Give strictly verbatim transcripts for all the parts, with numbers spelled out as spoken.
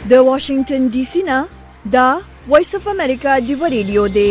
د واشنگټن ډي سي نه دا وایس اف امریکا دی ریډیو دی.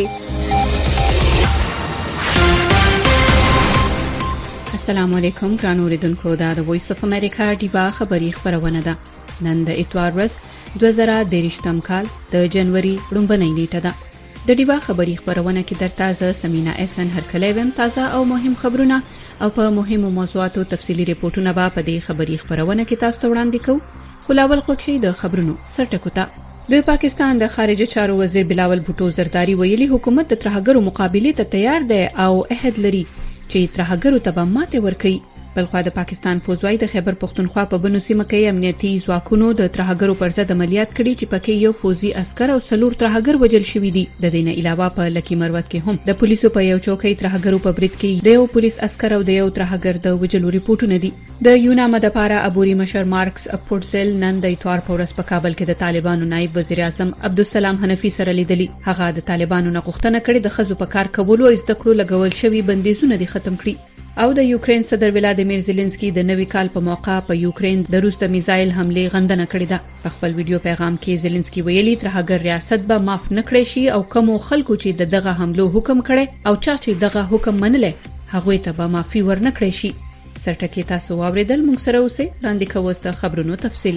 السلام علیکم ګرانو اوریدونکو، دا د وایس اف امریکا دی خبری خبرونه ده. نن د اتوار ورځ دوه زره دېرشم کال د جنوري لومړنۍ نیټه ده. د دیوا خبری خبرونه کې درته ز سمینا احسن هرکلی ویم. تازه او مهم خبرونه او په مهمو موضوعاتو تفصیلی ریپورتونه به په دې خبری خبرونه کې تاسو ته وړاندې کوو. خلاول خوښي د خبرونو سرټکو ته د پاکستان د خارجه چارو وزیر بلاول بھټو زرداری ویلي حکومت د ترهګرو مقابله ته تیار دی او عهد لري چې ترهګرو ته به ماته ورکړي. بلخوا د پاکستان فوجوي د خیبر پختونخوا په بنو سیمه کې امنیتي ځواکونو د ترهګرو پر ضد عملیات کړي چې پکې یو فوجي عسكر او څلور ترهګر وژل شوي دي. د دې نه علاوه په لکی مروت کې هم د پولیسو په یو چوکۍ ترهګرو په برید کې د یو پولیس عسكر او د یو ترهګر د وژلو ریپورتونه دي. د یونام د پاره ابوري مشر مارکس پورسل نن د اتوار په ورځ په کابل کې د طالبانو نائب وزیر اعظم عبدالسلام حنفي سره لیدلی. هغه د طالبانو نه غوښتنه کړې د خزو په کار کولو او زده کړو لګول شوی بندیزونه دي ختم کړي. او د یوکرين صدر ولادیمیر زيلنسکي د نوي کال په موقع په یوکرين د روس د میزایل حمله غندنه کړې ده. په خپل ویډیو پیغام کې زيلنسکي ویلي ترهګر ریاست به معاف نکړي شي او کوم خلکو چې د دغه حملو حکم کړي او چا چې دغه حکم منلې هغه ته به معافي ورنکړي شي. سرټکی تاسو واوریدل، موږ سره اوسئ. وړاندې کوو د خبرونو تفصیل.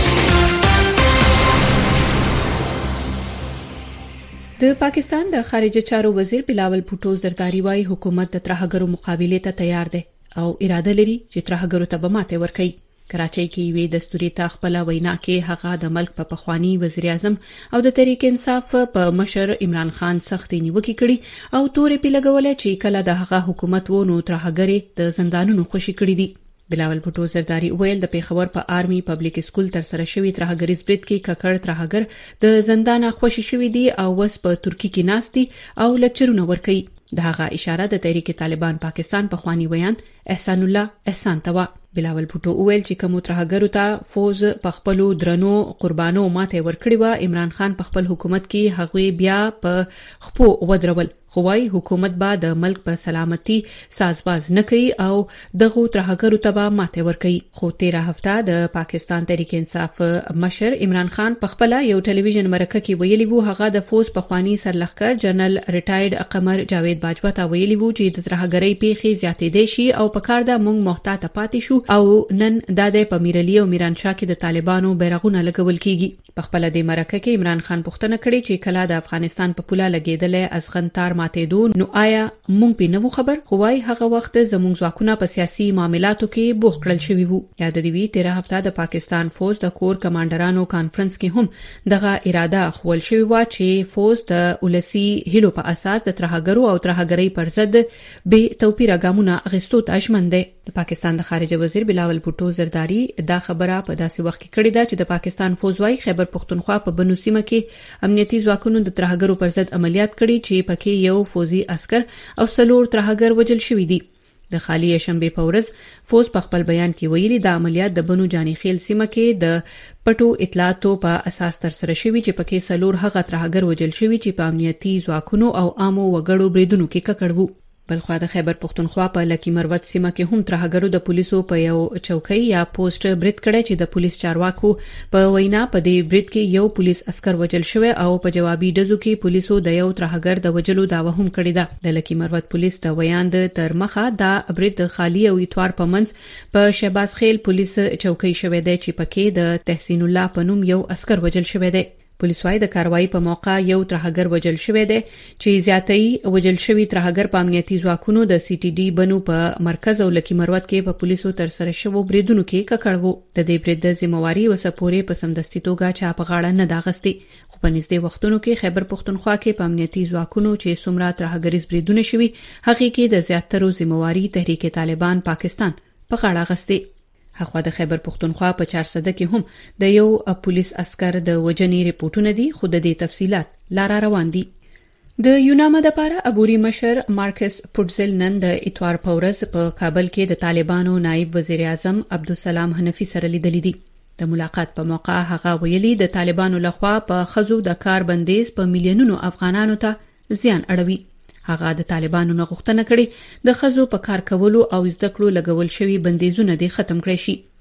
د پاکستان د خارجه چارو وزیر بلاول بھټو زرداری وايي حکومت د ترهګرو مقابله ته تیار دی او اراده لري چې ترهګرو ته به ماته ورکړي. کراچۍ کې وی دستوري تا خپل وینا کې هغه د ملک په پخوانی وزیر اعظم او د تحریک انصاف په مشر عمران خان سختي نیوکه کړي او تورې په لګولې چې کله د هغه حکومت و نو ترهګری د زندانونو خوشي کړي دي. بلاول بھټو زرداری ویل د پیښور په آرمي پبلک سکول تر سره شوی ترهګریز برید کې ککړ ترهګر د زندانه خوشي شوی دي او وس په ترکی کې ناستي او لچرونه ور کوي. دغه اشاره د تحریک طالبان پاکستان په خواني ویان احسان الله احسان توا. بلاول بھټو ویل چې کوم ترهګرو ته فوز په خپل درنو قربانو ماته ورکړي و عمران خان په خپل حکومت کې هغوی بیا په خپو ودرول. خوای حکومت با د ملک په سلامتی سازباز نه کوي او دغه ترهګرو ته ماته ورکړي. خو تیره هفته د پاکستان تحریک انصاف مشر عمران خان په خپل یو ټلویزیون مرکه کې ویلي وو هغه د فوز په خواني سرلخکر جنرال ریټایرډ قمر جاوید باجوا ته ویلي وو چې د ترهګرۍ پیښې زیاتې دي شي او په کار د مونږ محتاط پاتې شو او نن د په میرلی او میران شاه کې د طالبانو بیرغونه لګول کیږي. په خپل د مرکه کې عمران خان پوښتنه کړې چې کله د افغانستان په پوله لګیدل ازغنتار ماته دو نو آیا مونږ په نو خبر خوای هغه وخت زموږ ځواکونه په سیاسي معاملاتو کې بوخ کړل شوی وو. یاد دی وی تیره هفته د پاکستان فوج د کور کمانډرانو کانفرنس کې هم دغه اراده خول شوی و چې فوج د ولسی هلو په اساس د ترهګرو او ترهګرۍ پر ضد به توپیر غامونه اغستو ته ژمن دی. د پاکستان د خارجه وزیر بلاول بھټو زرداری دا خبره په داسې وخت کې کړې ده چې د پاکستان فوج وايي خیبر پختونخوا په بنو سیمه کې امنیتي ځواکونو د ترهګرو پر ضد عملیات کړي چې پکې یو فوجي عسكر او څلور ترهګر وژل شوي دي. د خالی شنبه په ورځ فوج په خپل بیان کې ویلي د عملیات د بنو جانی خیل سیمه کې د پټو اطلاعاتو په اساس تر سره شوي چې پکې څلور هغه ترهګر وژل شوي چې په امنیتي ځواکونو او عامو وګړو بریدونو کې ککړ وو. بلخوا د خیبر پختونخوا په لکی مروت سیمه کې هم ترهګرو د پولیسو په یو چوکۍ یا پوسټ برید کړی چې د پولیس چارواکو په وینا په دې برید کې یو پولیس عسكر وژل شوی او په جوابي ډزو کې پولیسو د یو ترهګر د وژلو داوا هم کړې ده. د لکی مروت پولیس د ویان د ترمخه دا برید د خالی او اتوار په منځ په شهباز خیل پولیس چوکۍ شوی دی چې پکې د تحسین الله په نوم یو عسكر وژل شوی دی. پولیس وايي د کاروایی په موقع یو ترهګر وژل شوی دی چې زیاتې وژل شوی ترهګر په امنیتي ځواکونو د سی ټي ډي بنو په مرکز او لکی مروت کې په پولیسو تر سره شوو بریدونو کې ککړ وو. د دې برید د ذمہواری وسپورې په سمدستي توګه چا په غاړه نه داغستي. خو په نږدې وختونو کې خیبر پختونخوا کې په امنیتي ځواکونو چې څومره ترهګریز بریدونه شوي هغه کې د زیاترو ذمہواری تحریک طالبان پاکستان په غاړه غستي. هغه د خیبر پختونخوا په چارسده کې هم د یو پولیس عسكر د وجنې ریپورتونه دي خو د دې تفصيلات لار روان دي. د یونام د پاره ابوري مشر مارکس پورسل نن د اتوار په ورځ په کابل کې د طالبانو نائب وزیر اعظم عبدالسلام حنفي سره لیدلی دي. د ملاقات په موقع هغه ویلي د طالبانو لخوا په خزو د کار بندیز په میلیونونو افغانانو ته زیان اړوي. هغه د طالبانو نه غوښتنه کړې د خزو په کار کولو او زده کړو لګول شوی بندیزونه دې ختم کړي شي.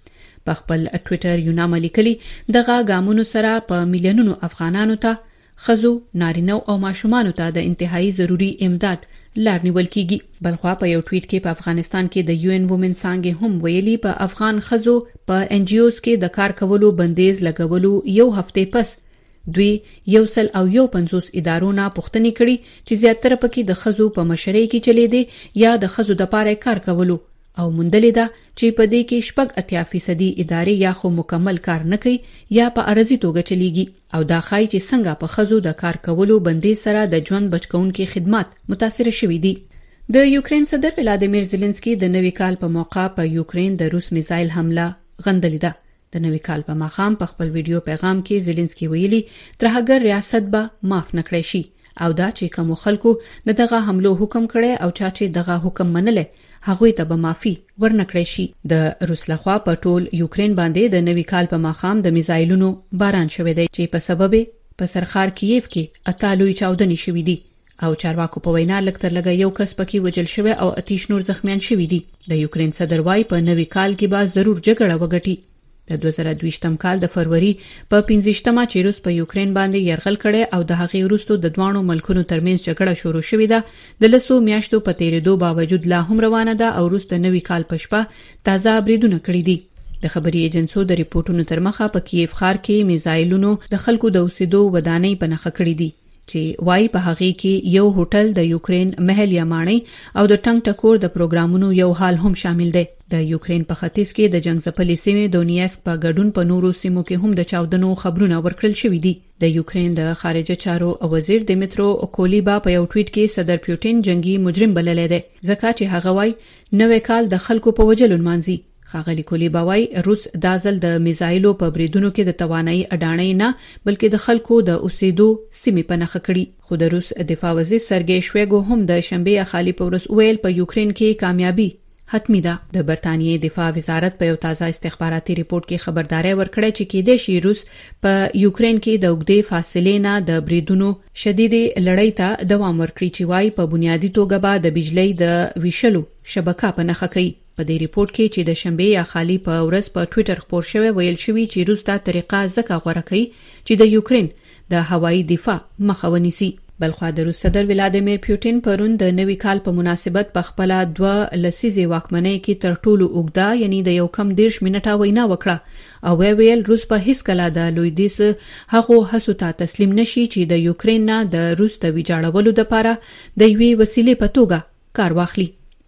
په خپل ټوئیټر یو نامه لیکلي دغه ګامونو سره په میلیونونو افغانانو ته خزو نارینه او ماشومانو ته د انتهایی ضروری امداد لار نیول کیږي. بلخوا په یو ټویټ کې په افغانستان کې د یو ان وومن څانګې هم ویلي په افغان خزو په ان جی اوز کې د کار کولو بندیز لګولو یو هفته پس دوی یو سل او یو پنځوس ادارونه پوښتنې کړي چې زیاتره پکې د خزو په مشرۍ کې چلی دي یا د خزو د پاره کار کولو او مندلې ده چې په دې کې شپږ اتیا فیصدي ادارې یا خو مکمل کار نه کوي یا په ارزي توګه چلیږي او دا ښایي چې څنګه په خزو د کار کولو بندیز سره د ژوند بچکونکو خدمات متاثر شوي دي. د یوکرين صدر ولادیمیر زيلنسکي د نوي کال په موقع په یوکرين د روس میزایل حمله غندلې ده. د نوي کال په ماښام په خپل ویډیو پیغام کې زيلنسکي ویلي ترهګر ریاست به معاف نکړي شي او دا چې کوم خلکو دغه حملو حکم کړي او چا چې دغه حکم منلې هغه ته به معافي ورنکړي شي. د روس لخوا په ټول یوکرين باندې د نوي کال په ماښام د میزایلونو باران شوه دی چې په سبب په سرخار کیف کې اتالوي چاودنې شوې دي او چارواکو په وینا لکتر لګا یو کس پکې وجل شوی او اتیش نور زخمیان شوي دي. د یوکرين صدر وايي په نوي کال کې به ضرور جګړه وګټي. د دوه زره دویشتم کال د فروری په پنځشتمه چې روس په یوکرين باندې یرغل کړي او د هغې وروسته د دوانو ملکونو ترمنځ جګړه شروع شوې ده د لسو میاشتو په تیریدو باوجود لا هم روانه ده او روس د نوي کال په شپه تازه بریدونه کړي دي. د خبري ایجنسو د ریپورتونو تر مخه په کیف ښار کې میزایلونو د خلکو د اوسېدو ودانۍ په نښه کړې دي چې وای په هغه کې یو هوټل د یوکرين محل یا ماڼۍ او د ټنګ ټکور د پروګرامونو یو حال هم شامل دی. د یوکرين په ختیځ کې د جنگ ځپلې سیمې دونیاسک په ګډون په نورو سیمو کې هم د چاودنو خبرونه ورکړل شوې دي. د یوکرين د خارجه چارو وزیر دمیترو کولیبا په یو ټویټ کې صدر پوتین جنگي مجرم بللی دی ځکه چې هغه وای نوې کال د خلکو په وجلو مانځي. خاغلی کولیبا وای روس د ځل د میزایلو په بریدونو کې د توانایي اډانې نه بلکې د خلکو د اوسېدو سیمې په نښه کړي. خو د روس دفاع وزیر سرګی شویګو هم د شنبه خالی په ورځ ویل په یوکرين کې کامیابی حتمی ده. د برتانیې دفاع وزارت په یو تازه استخباراتي ریپورت کې خبرداري ورکړه چې کېدای شي روس په یوکرين کې د اوږدې فاصلې نه د بریدونو شدیدې لړۍ ته دوام ورکړي چې وای په بنیادی توګه به د بجلی د ویشلو شبکه په نښه کوي. په دې ریپورت کې چې د شنبه یا خالی په ورځ په ټوئیټر خبر شوی ویل شوی چې روس دا طریقه ځکه غوړه کوي چې د یوکرين د هوایي دفاع مخه ونیسي. بلخوا د روس صدر ولادیمیر پوتین پرون د نوي کال په مناسبت په خپل دوه لسیزې واکمنۍ کې تر ټولو اوږده یعنی د یو کم دیرش منټه وینا وکړه او ویل روس په هیڅ کله د لویدیس هغه هڅو ته تسلیم نشي چې د یوکرين نه د روس د ویجاړولو لپاره د یوې وسیلې په توګه کار واخلي.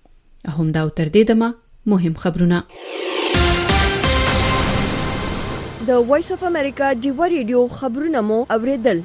هم دا تر دې دمه مهم خبرونه. د وایس اف امریکا ډیو ریډیو خبرونه مو اوریدل.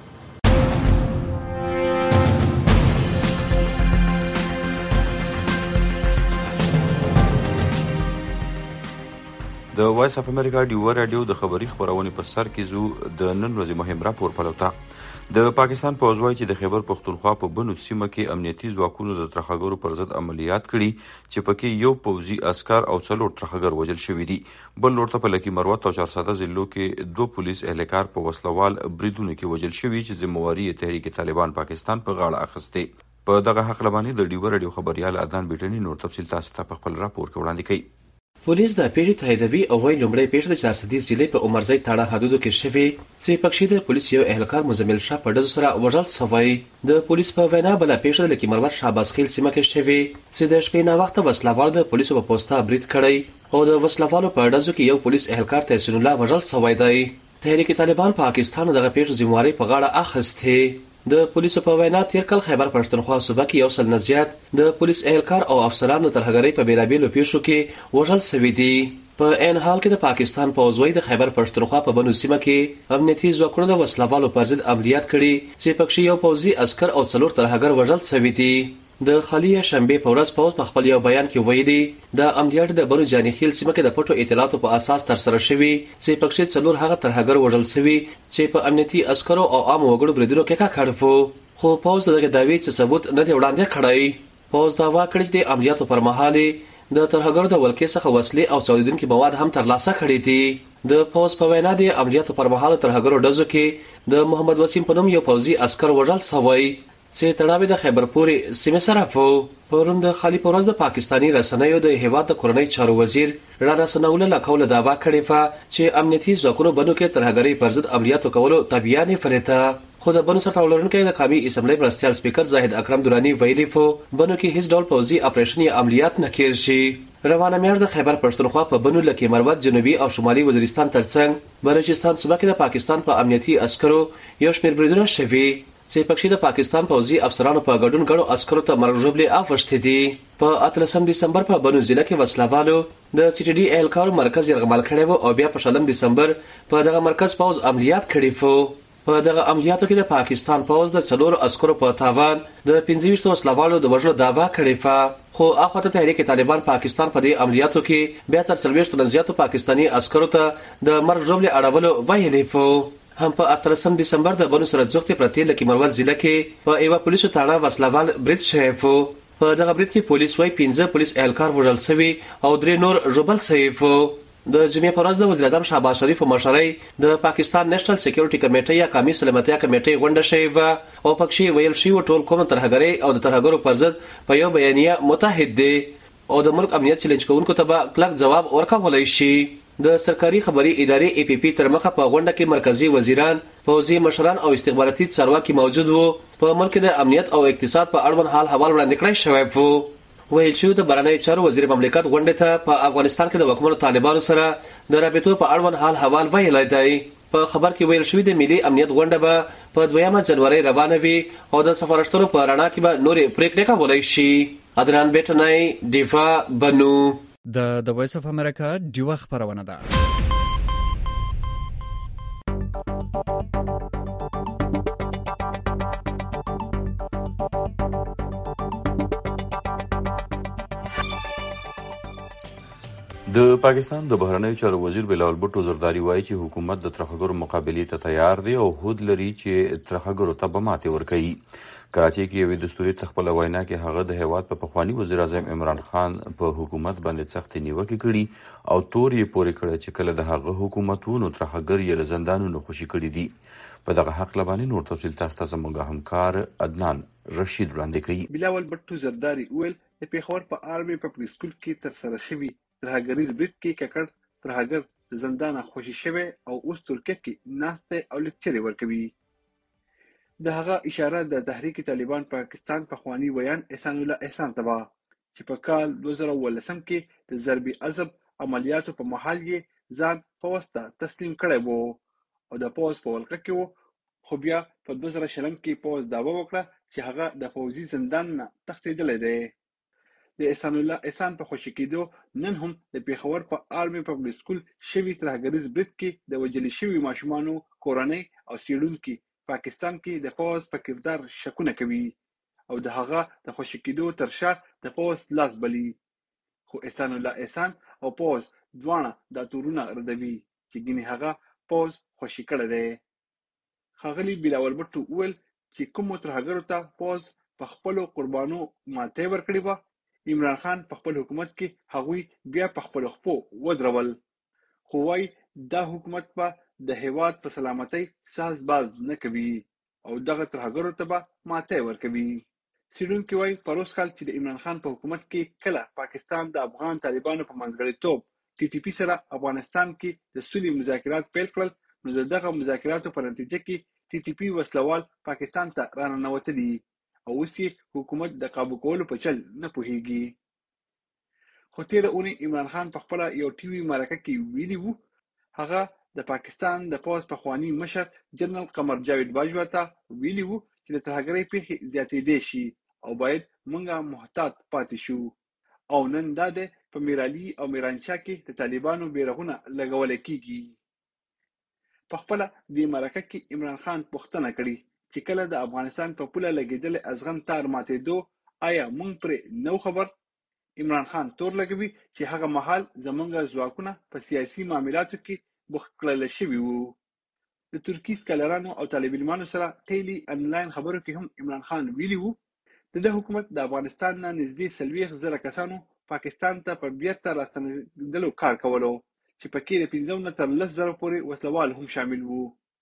د وایس اف امریکا ډیو رادیو د خبري خبرونه په سر کې زو د نن ورځې مهم راپور پلوتا. د پاکستان پوځ وايي چې د خیبر پختونخوا په بنو سیمه کې امنیتي ځواکونو د ترهګرو پر ضد عملیات کړي چې پکې یو پوځي عسكر او څلور ترهګر وژل شوي دي. بل لورته په لکی مروت او چارساده ضلعو کې دوه پولیس اهلکار په وسلوال بریدونو کې وژل شوي چې ذمہواری تحریک طالبان پاکستان په غاړه اخیسته. په دغه حق لبانې د ډیو رادیو خبريال ادان بیٹنی نور تفصیل تاسو ته په خپل راپور کې وړاندې کوي. پولیس د پیښې تاییدوي او وايي لومړی پیښه د چارسدي ضلع په عمرزی تاړه حدودو کې شوې چې پکښې د پولیس یو اهلکار مزمل شاه په ډزو سره وژل شوی. د پولیس په وینا بله پیښه د لکی مروت شهباز خیل سیمه کې شوې چې د شپې نه وخت وسلوال د پولیسو په پوسټه برید کړی او د وسلوالو په ډزو کې یو پولیس اهلکار تحسین الله وژل شوی دی. تحریک طالبان پاکستان دغه پیښه ذمہواری په غاړه اخیسته. د پولیسو په وینا تیر کال خیبر پښتونخوا صوبه کې یو سل نه زیات د پولیس اهلکار او افسران د ترهګرۍ په بیلابیلو پیښو کې وژل شوي دي. په عین حال کې د پاکستان پوځ وايي د خیبر پښتونخوا په بنو سیمه کې امنیتي ځواکونو د وسلوالو پر ضد عملیات کړي چې پکښې یو پوځي عسكر او څلور ترهګر وژل شوي دي. د خالی شنبه په ورځ پوز په خپل یو بیان کې ویلي د عملیات د بنو جانی خیل سیمه کې د پټو اطلاعاتو په اساس تر سره شوی چې پکښې څلور هغه ترهګر وژل شوي چې په امنیتي عسکرو او عام وګړو بریدونو کې کار کړو. خو پوز دغه دعوی چې ثبوت نه دی وړاندې کړی. پوز داوا کړی چې د عملیاتو پر مهال د ترهګرو د ولکې څخه وسلې او څولیدونکي مواد هم ترلاسه کړي دي. د پوز په وینا د عملیاتو پر مهال ترهګرو ډزو کې د محمد وسیم په نوم یو پوځي عسكر وژل شوی. چې تړاو د خیبرپور سیمه سره وو. پرون د خالی پورز د پاکستانی رسنیو د هیواد د کورنۍ چارو وزیر رانا سناوله لکوله داوا کړې و چې امنیتي ځواکونو بنو کې ترهګری پر ضد عملیاتو کولو طبيانه فلته. خو د بنو سره ولرونکو د قومي اسمبلی مرستيال سپیکر زاهد اکرم درانی ویلي وو بنو کې هیڅ ډول پوځي اپریشن یا عملیات نه کېږي شي. روانه میاشت د خیبر پښتونخوا په بنو لکه مروت جنوبي او شمالي وزیرستان ترڅنګ بلوچستان صوبه کې د پاکستان په امنیتي عسکرو یو شمېر بریدونه شوي چې پکې د پاکستان پوځي افسرانو په ګډون غړو عسکرو ته مرګ ژوبلې افشتې دي. په اتلسم دسمبر په بنو ضلع کې وسلوالو د سی ټي ډي اهلکار مرکز یرغمل کړی و او بیا په شلم دسمبر په دغه مرکز پوز عملیات کړی وو. په دغه عملیاتو کې د پاکستان پوز د څلور عسکرو په تاوان د پنځه ویشت وسلوالو د وژلو داوا کړې و. خو اخوته تحریک طالبان پاکستان په دې عملیاتو کې بیا تر څلوېښت نه زیاتو پاکستانی عسکرو ته د مرګ ژوبلې اړولو ویلې وو. هم په اتلسم دسمبر د بنو سره ځوختي پرتی لکه مروت ضلع کې په ایوا پولیسو تاړه وسلوال برید شوی وو. په دغه برید کې پولیس وايي پنځه پولیس اهلکار وژل شوي او درې نور ژوبل شوي وو. د جمعې پر ورځ د وزیر اعظم شهباز شریف په مشرۍ د پاکستان نېشنل سکیورټي کمیټې یا قومي سلامتیا کمیټې غونډه شوې و او پکې ویل شوی ټول قوم ترهګرۍ او د ترهګرو پر ضد په یو بیانیه متحد دي او د ملک امنیت چیلنج کوونکو ته به کلک جواب ورکولای شي. د سرکاري خبري ادارې ای پی پی تر مخه په غونډه کې مرکزی وزیران، پوځي مشران او استخباراتي چارواکي موجود وو. په ملک د امنیت او اقتصاد په اړوند حال حوال وړاندې کړی شوی وو. ویل شو د بهرنی چارو وزیر مملکت غونډه ته په افغانستان کې د حکومت طالبانو سره د رابطو په اړوند حال حوال ویلای دی. په خبر کې ویل شوی د ملي امنیت غونډه به په دویمه جنوري روانه وي او د سفارشتونو په رڼا کې به نورې پریکړې کولای شي. عدنان بیٹنای دیفا بنو د د وایس اف امریکا دیوه خبرونه ده. د پاکستان د بهرنیو چارو وزیر بلاول بټو زرداری وایي چې حکومت د ترهګرو مقابلې ته تیار دی او هوډ لري چې ترهګرو ته به ماتې ورکړي. کراچۍ کې یوې دستوري تخپله وینا کې هغه د هیواد په پخواني وزیر اعظم عمران خان په حکومت باندې سختې نیوکې کړي او تور یې پورې کړی چې کله د هغه حکومتونو ترهګر یې له زندانونو خوشي کړي دي. په دغه حق باندې نور تفصیل تاسو ته زموږ همکار عدنان رشید وړاندې کوي. بلاول بټو زرداری ویل د پیښور په آرمي پبلک سکول کې ترسره شوي ترهګریز برید کې ککړ ترهګر د زندانه خوشي شوی او اوس ترکیه کې ناسته او لیکچرې ورکوي. د هغه اشاره د تحریک طالبان پاکستان پخوانی ویان احسان الله احسان ته چې په کال دوه زره ولسم کې د ضرب عذب عملیاتو په محل یې ځان په واسطه تسلیم کړی وو او د پوز په ولقه کې وو. خو بیا په دوه زره شلم کې پوز دعوه وکړه چې هغه د پوځي زندان نه تښتېدلی دی. د احسان الله احسان په خوشي کېدو نن هم د پیښور په آرمي پبلک سکول شوي ترهګریز برید کې د وژل شوي ماشومانو کورنۍ او څېړونکي پاکستان کې د پوز په کردار شکونه کوي او د هغه د خوشي کېدو تر شا د پوز لاس بلی. خو احسان الله احسان او پوز دواړه دا تورونه ردوي چې ګینې هغه پوز خوشي کړی دی. ښاغلي بلاول بټو وویل چې کومو ترهګرو ته پوز په خپلو قربانو ماتې ورکړې وه، عمران خان په خپل حکومت کې هغوی بیا په خپلو خپو ودرول. خو وایي دا حکومت به د هیواد په سلامتۍ ساز باز نه کوي او دغه ترهګرو ته به ماتې ورکوي. څېړونکي وایي پروس کال چې د عمران خان په حکومت کې کله پاکستان د افغان طالبانو په منځګړیتوب ټي ټي پي سره افغانستان کې د سولې مذاکرات پیل کړل، نو د دغه مذاکراتو په نتیجه کې ټي ټي پي وسلوال پاکستان ته راننوتلي او اوس یې حکومت د قابو کولو په چل نه پوهیږي. خو تېره اونۍ عمران خان په خپله یو ټي وي مرکه کې ویلي وو هغه د پاکستان د پوځ پخواني مشر جنرال قمر جاوید باجوا ته ویلي وو چې د ترهګرۍ پیښې زیاتېدی شي او باید موږ محتاط پاتې شو. او نن دا دی په میرعلي او میرانشاه کې د طالبانو بیرغونه لګولی کېږي. په خپله دې مرکه کې عمران خان پوښتنه کړې چې کله د افغانستان په پوله لګېدلی ازغن تار ماتېدو آیا موږ پرې نو خبر؟ عمران خان تور لګوي چې هغه مهال زموږ ځواکونه په سیاسي معاملاتو کې بوخت کړل شوي وو. د ترکي سکالرانو او طالب علمانو سره ټیلی انلاین خبرو کې هم عمران خان ویلي وو د ده حکومت د افغانستان نه نږدې څلوېښت زره کسانو پاکستان ته په بیرته راستنېدلو کار کولو چې پکې د پنځه نه تر لس زره پورې وسلوال هم شامل وو.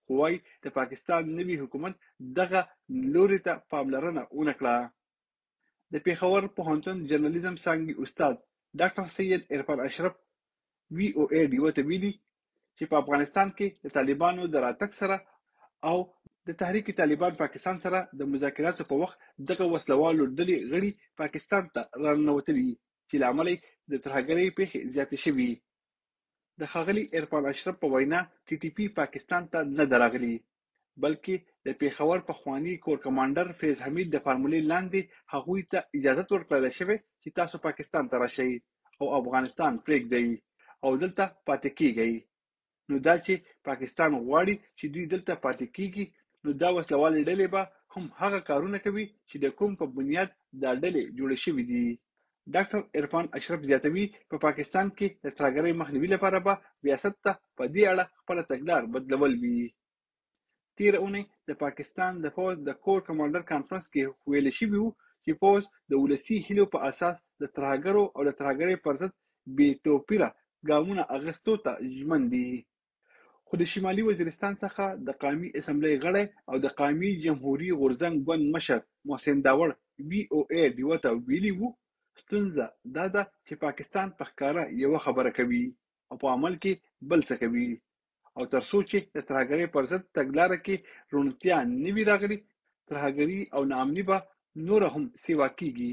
خو وايي د پاکستان نوي حکومت دغه لوري ته پاملرنه ونه کړه. د پېښور پوهنتون جرنالیزم څانګې استاد ډاکټر سید عرفان اشرف وی او ای ډیو ته ویلي چې په افغانستان کې د طالبانو د راتګ سره او د تحریک طالبان پاکستان سره د مذاکراتو په وخت دغه وسلوالو ډلې غړي پاکستان ته راننوتلي چې له امله د ترهګرۍ پیښې زیاتې شوي. د ښاغلي عرفان اشرف په وینا ټي ټي پي پاکستان ته نه ده راغلي بلکې د پېښور پخواني کور کمانډر فیض حمید د فارمولې لاندې هغوی ته اجازه ورکړل شوې چې تاسو پاکستان ته راشئ او افغانستان پرېږدئ او دلته پاتې کیږئ. نو دا چې پاکستان غواړي چې دوی دلته پاتې کیږي نو دا وسلوالې ډلې به هم هغه کارونه کوي چې د کوم په بنیاد دا ډلې جوړې شوې دي. ډاکټر عرفان اشرف زیاتوي په پاکستان کې د ترهګرۍ مخنیوي لپاره به ریاست ته په دې اړه خپله تګلار بدلول وي. تېره اونۍ د پاکستان د پوځ د کور کمانډر کانفرنس کې ویل شوي وو چې پوځ د ولسي هیلو په اساس د ترهګرو او د ترهګرۍ پر ضد بې توپیره ګامونه اخیستو ته ژمن دي. خو د شمالي وزیرستان څخه د قومي اسمبلۍ غړی او د قومي جمهوري غورځنګ ګوند مشر محسن داوړ وی او ای ډیو ته ویلي وو ستونزه دا ده چې پاکستان په ښکاره یوه خبره کوي او په عمل کې بل څه کوي او تر څو چې د ترهګرۍ پر ضد تګلاره کې روڼتیا نه وي راغلې ترهګري او ناامني به نوره هم سیوا کیږي.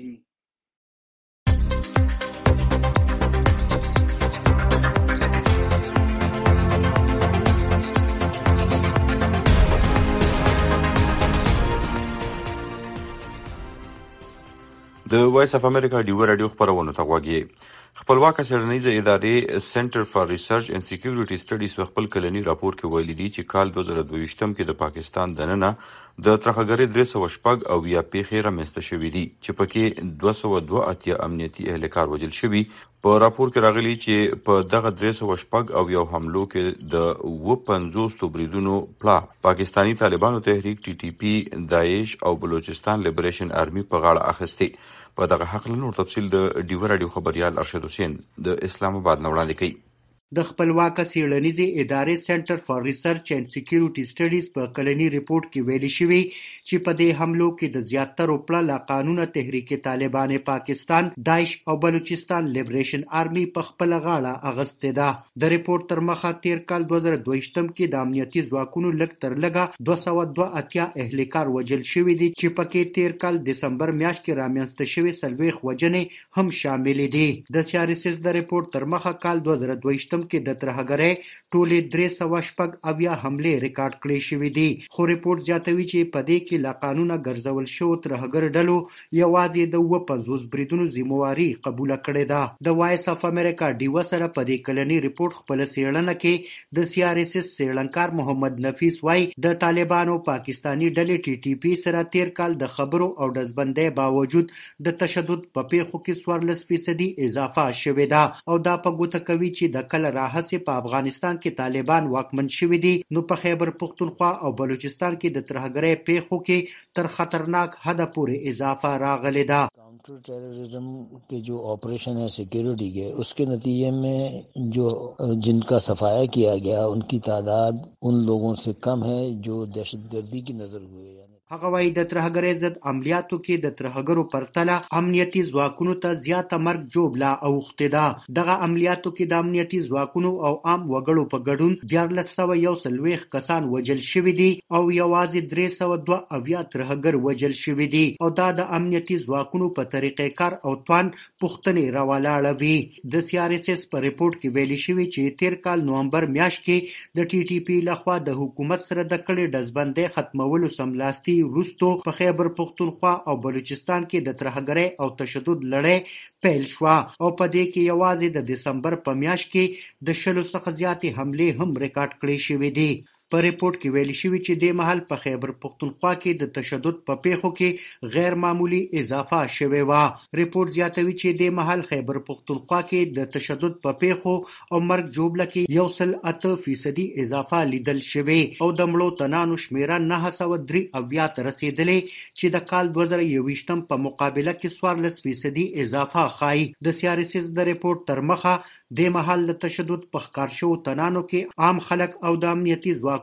د وایس اف امریکا ډیو رادیو خبرونه ته غوږی. خپلواکه څېړنیزه ادارې سنټر فار ریسرچ اینڈ سکیورټي سټډیز په خپل کلني راپور کې ویلي دي چې کال دوه زره دوهویشتم کې د پاکستان دننه د ترهګرۍ درې سوه شپږ اویا پیښې رامنځته شوي دي چې پکې دوه سوه دوه اتیا امنیتي اهلکار وژل شوي. په راپور کې راغلي چې په دغه درې سوه شپږ اویا حملو کې د اوه پنځوس بریدونو پلا پاکستاني طالبانو تحریک ټي ټي پي داعش او بلوچستان لیبریشن آرمي په غاړه اخیستې. په دغه حق نور تفصیل د ډیو رادیو خبريال ارشد حسین د اسلام آباد نه وړاندې کوي. د خپلواکه څېړنیزې ادارې سنټر فار ریسرچ اینډ سکیورټي سټډیز په کلني ریپورت کې ویلي شوي چې په دې حملو کې د زیاترو پړه لا قانونه تحریک طالبان پاکستان داعش او بلوچستان لیبریشن آرمي په خپله غاړه اخیستې ده. د ریپورت تر مخه تیر کال دوه زره دوهویشتم کې د امنیتي ځواکونو لږ تر لږه دوه سوه دوه اتیا اهلکار وژل شوي دي چې پکې تیر کال دسمبر میاشت کې رامنځته شوې څلوېښت وژنې هم شاملې دي. د سیارسیس د ریپورت تر مخه کال دوه زره دوهویشتم کې د ترهګرۍ ټولې درې سوه شپږ اویا حملې ریکارډ کړې شوې دي. خو ریپورت زیاتوي چې په دې کې لا قانونه ګرځول شوو ترهګر ډلو یوازې د اوه پنځوس بریدونو ذمواري قبوله کړې ده. د وایس اف امریکا ډیو سره په دې کلني ریپورت خپله څېړنه کې د سیارسیس څېړنکار محمد نفیس وایي د طالبانو پاکستاني ډلې ټي ټي پي سره تیر کال د خبرو او ډزبندۍ باوجود د تشدد په پیښو کې څوارلس فیصدي اضافه شوې ده او دا په ګوته کوي چې د کله راهسې په افغانستان کې طالبان واکمن شوي دي نو په خیبر پختونخوا او بلوچستان کې د ترهګرۍ پیښو کې تر خطرناک حده پورې اضافه راغلی ده. Counter terrorism के जो ऑपरेशन है सिक्योरिटी के उसके नतीजे में जो जिनका सफाया किया गया उनकी तादाद उन लोगों से कम है जो दहशतगर्दी की नजर हुए. هغه وايي د ترهګرۍ ضد عملیاتو کې د ترهګرو پرتله امنیتي ځواکونو ته زیاته مرګ جوړه اوښتې ده. دغه عملیاتو کې د امنیتي ځواکونو او عام وګړو په ګډون دیارلس سوه یو څلوېښت کسان وژل شوي دي او یوازې درې سوه دوه اویا ترهګر وژل شوي دي او دا د امنیتي ځواکونو په طریقې کار او توان پوښتنې راولاړوي. د سیارسیس په ریپورټ کې ویلي شوي چې تیر کال نومبر میاشت کې د ټي ټي پي لخوا د حکومت سره د کړې ډزبندۍ ختمولو سملاسي وروستو په خیبر پختونخوا او بلوچستان کې د ترهګرۍ او تشدد لړۍ پیل شوه او په دې کې یوازې د دسمبر په میاشت کې د شلو څخه زیاتې حملې هم ریکارډ کړې شوې دي. په ریپورت کې ویل شوي چې د مهال په خیبر پختونخوا کې د تشدد په پیښو کې غیر معمولی اضافه شوې وه. ریپورت زیاتوي چې د مهال خیبر پختونخوا کې د تشدد په پیښو او مرګ جوړه کې یو سل اته فیصدي اضافه لیدل شوې او د مړو تنانو شمیره نهه سوه درې اویا ته رسېدلې چې د کال دوه زره یوویشتم په مقابله کې څوارلس فیصدي اضافه ښایي. د سیارسیس د ریپورت تر مخه د مهال د تشدد په ښکار شوو تنانو کې عام خلک او د امنیتي ځواکونو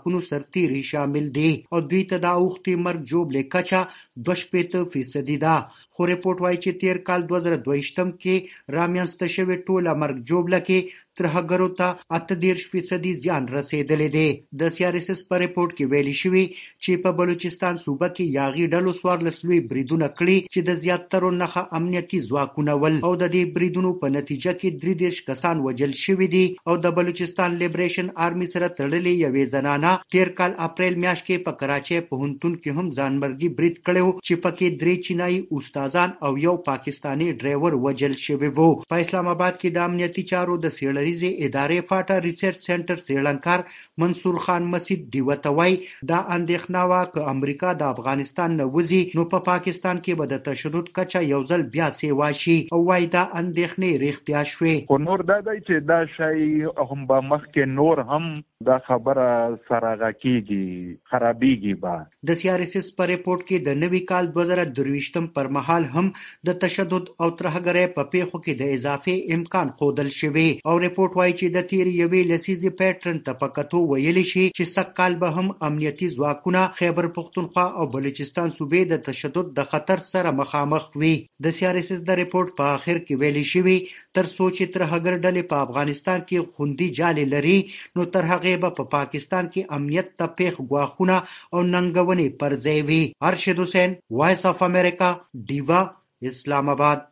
ځواکونو سرتیري شامل دي او دوی ته د اوښتې مرګ جوړلې کچه دوه شپېته فیصدي ده. خو ریپورت وایي چې تیر کال دوه زره دوهشتم کې رامنځته شوې ټوله مرګ جوړله کې ترهګرو ته اته دېرش فیصدي زیان رسېدلی دی. د سی آر ایس ایس په ریپورت کې ویلي شوي چې په بلوچستان صوبه کې یاغي ډلو څوارلس لوی بریدونه کړي چې د زیاترو نښه امنیتي ځواکونه ول او د دې بریدونو په نتیجه کې درې دېرش کسان وژل شوي دي او د بلوچستان لیبریشن آرمي سره تړلې یوې زنانه تیر کال اپریل میاشت کې په کراچۍ پوهنتون کې هم ځانمرګي برید کړی چې پکې درې چینایي استادان او یو پاکستانی ډرایور وژل شوی وو. په اسلام آباد کې د امنیتي چارو د څېړنیزې ادارې فاټا ریسرچ سنټر څېړنکار منصور خان مسعود دیوته وایي دا اندېښنه وه که امریکا د افغانستان نه وځي نو په پاکستان کې به د تشدد کچه یو ځل بیا سیوا شي او وایي دا اندېښنې رښتیا شوې. خو نور دا دی چې دا شی هم به مخکې نور هم دا خبره سره کېږي خرابېږي به. د سی آر ایس ایس په ریپورټ کې د نوي کال دوه زره درویشتم پر مهال هم د تشدد او ترهګرۍ په پیښو کې د اضافي امکان ښودل شوی او ریپورټ وایي چې د تېرې یوې لسیزې پیټرن ته په کتو ویلی شي چې سږ کال به هم امنیتي ځواکونه خیبر پښتونخوا او بلوچستان صوبې د تشدد د خطر سره مخامخ وي. د سی آر ایس ایس د ریپورټ په آخر کې ویلي شوي تر څو چې ترهګر ډلې په افغانستان کې خوندي جالې لري نو تر هغې به په پاکستان کې امنیت ته پیښ ګواښونه او ننګونې پر ځای وي. ارشد حسین، وایس اف امریکا، ډیوا، اسلام آباد.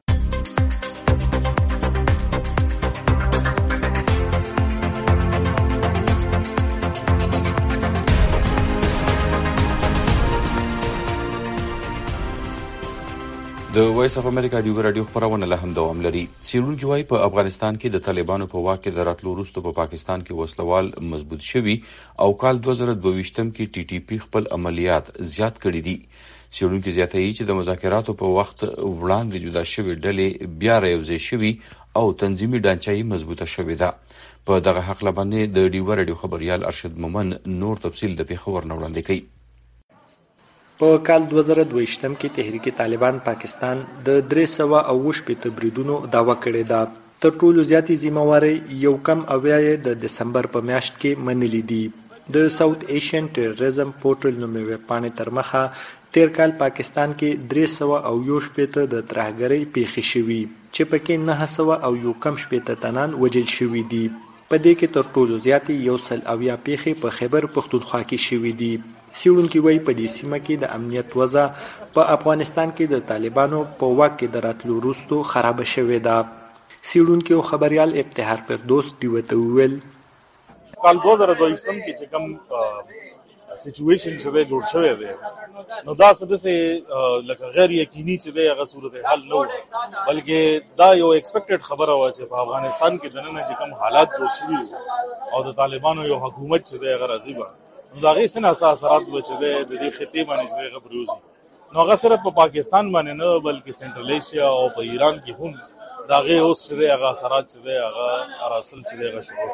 د وایس اف امریکا ډیو رادیو خبرونه له هم دوام لري. څېړونکي وایي په افغانستان کې د طالبانو په واک کې د راتلو وروسته په پاکستان کې وسلوال مضبوط شوي او کال دوه زره دوهویشتم کې ټي ټي پي خپل عملیات زیات کړي دي. څېړونکي زیاتوي چې د مذاکراتو په وخت وړاندې جدا شوې ډلې بیا رایوځای شوي او تنظیمي ډانچه یې مضبوطه شوې ده. په دغه هکله باندې د ډیو رادیو خبریال ارشد مومن نور تفصیل د پېښور نه وړاندې کوي. په کال دوه زره دوهشتم کې تحریک طالبان پاکستان د درې سوه اوه شپېته بریدونو دعوه کړې ده. تر ټولو زیاتې ذمهوارۍ یو کم اویا یې د دسمبر په میاشت کې منلي دي. د ساوث ایشین ټیرریزم پورټل نومې ویبپاڼې تر مخه تیر کال پاکستان کې درې سوه او یو شپېته د ترهګرۍ پیښې شوي چې پکې نهه سوه او یو کم شپېته تنان وژل شوي دي. په دې کې تر ټولو زیاتې یو سل اویا پیښې په خیبر پښتونخوا کې شوي دي. څېړونکي وایي په دې سیمه کې د امنیت وضع په افغانستان کې د طالبانو په واک کې د راتلو وروستو خرابه شوې ده. څېړونکي او خبریال ابتهار فردوس ډیوته وویل کال دوه زره دوهویشتم کې چې کوم سچویشن چې دی جوړ شوی دی نو دا څه داسې لکه غیر یقیني چې دی هغه صورتحال نه و بلکې دا یو ایکسپیکټډ خبره وه چې په افغانستان کې دننه چې کوم حالات جوړ شوي او د طالبانو یو حکومت چې دی هغه راځي به نو د هغې څه ناڅه اثرات به چې دی د دې خطې باندې چې دی هغه پرېوځي نو هغه صرف په پاکستان باندې نه بلکې سنټرل ایشیا او په ایران کې هم د هغې اوس چې دی هغه اثرات چې دی هغه راسل چې دی هغه شروع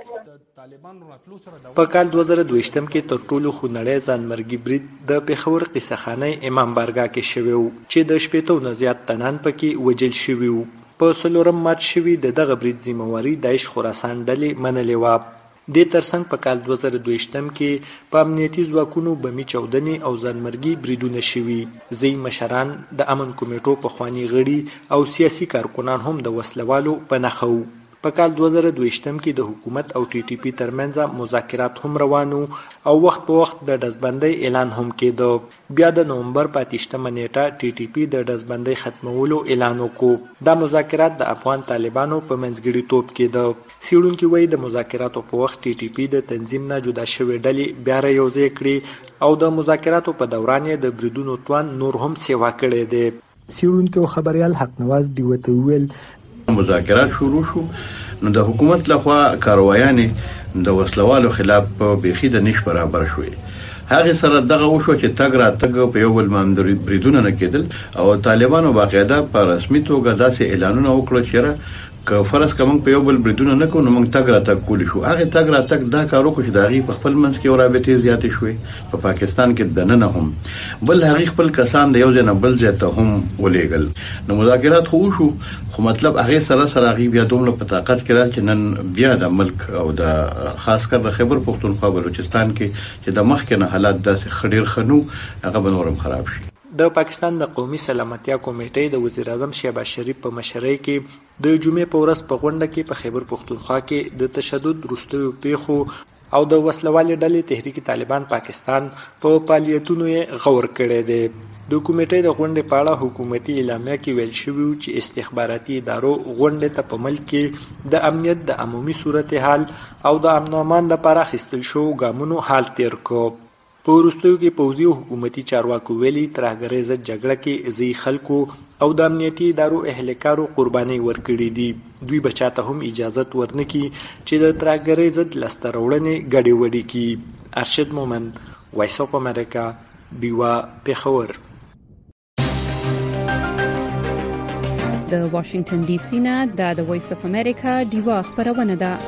کړي. په کال دوه زره دوهویشتم کې تر ټولو خونړی ځانمرګي برید د پېښور قصهخانۍ امام بارګاه کې شوی و چې د شپېتو نه زیات تنان پکې وژل شوي وو. په څلورم مارچ شوي د دغه برید ذمهواري داعش خراسان ډلې منلې وه. دې ترڅنګ په کال دوه زره دوهویشتم کې په امنیتي ځواکونو بمي چاودنې او ځانمرګي بریدونه شوي. ځینې مشران د امن کمیټو پخواني غړي او سیاسي کارکنان هم د وسلوالو په نښه وو. په کال دوه زره دوهویشتم کې د حکومت او ټي ټي پي ترمنځ مذاکرات هم روان وو او وخت په وخت د ډزبندۍ اعلان هم کېده. بیا د نومبر په اتهشتمه نیټه ټي ټي پي د ډزبندۍ ختمولو اعلان وکړو. دا مذاکرات د افغان طالبانو په منځګړیتوب کېده. څېړونکي وایي د مذاکراتو په وخت ټي ټي پي د تنظیم نه جدا شوې ډلې بیا رایوځای کړي او د مذاکراتو په دوران یې د بریدونو توان نور هم سیوا کړی دی. څېړونکي او خبریال حق نواز ډیوته وویل مذاکرات شروع شو نو د حکومت لخوا کاروایانې د وسلوالو خلاف په بیخي د نش برابر شوې. هغه سره دغه وشو چې تګ را تګ په یو بل باندې بریدونه نه کېدل او طالبانو باقاعده په رسمي توګه داسې اعلانونه وکړل چې که فرض کوم په یو بل بریدونه نه کوو نو موږ تګ راتګ کولی شو. هغه تګ راتګ دا کار وکړو چې د هغې په خپل منځ کې رابطې زیاتې شوې په پاکستان کې دننه هم، بل هغې خپل کسان د یو ځای نه بل ځای ته هم ولېږل. نو مذاکرات خو وشو، خو مطلب هغې سره سره هغې بیا دومره په طاقت کې راغلل چې نن بیا د ملک او د خاص کر د خیبر پښتونخوا بلوچستان کې چې د مخکې نه حالات داسې ښه ډېر ښه نو هغه به نور هم خراب شي. د پاکستان د قومي سلامتیا کمیټې د وزیر اعظم شهباز شریف په مشرۍ کې د جمعې په ورځ په غونډه کې په خیبر پښتونخوا کې د تشدد وروستیو پیښو او د وسلوالې ډلې تحریک طالبان پاکستان په فعالیتونو یې غور کړی دی. د کمیټې د غونډې په اړه حکومتي اعلامیه کې ویل شوي چې استخباراتي ادارو غونډې ته په ملک کې د امنیت د عمومي صورتحال او د امن و امان لپاره اخیستل شوو ګامونو حال تیر کړ. په وروستیو کې پوځي او حکومتي چارواکو ویلي ترهګرۍ ضد جګړه کې ځینې خلکو او د امنیتي ادارو اهلکارو قربانۍ ورکړي دي. دوی به چاته هم اجازت ورنکړي چې د ترهګرۍ ضد لاسته راوړنې ګډې وډې کړي. ارشد مومند، وایس اف امریکا، ډیوا، پېښور. د واشنگټن ډي سي نه د وایس اف امریکا ډیوا خبرونه ده.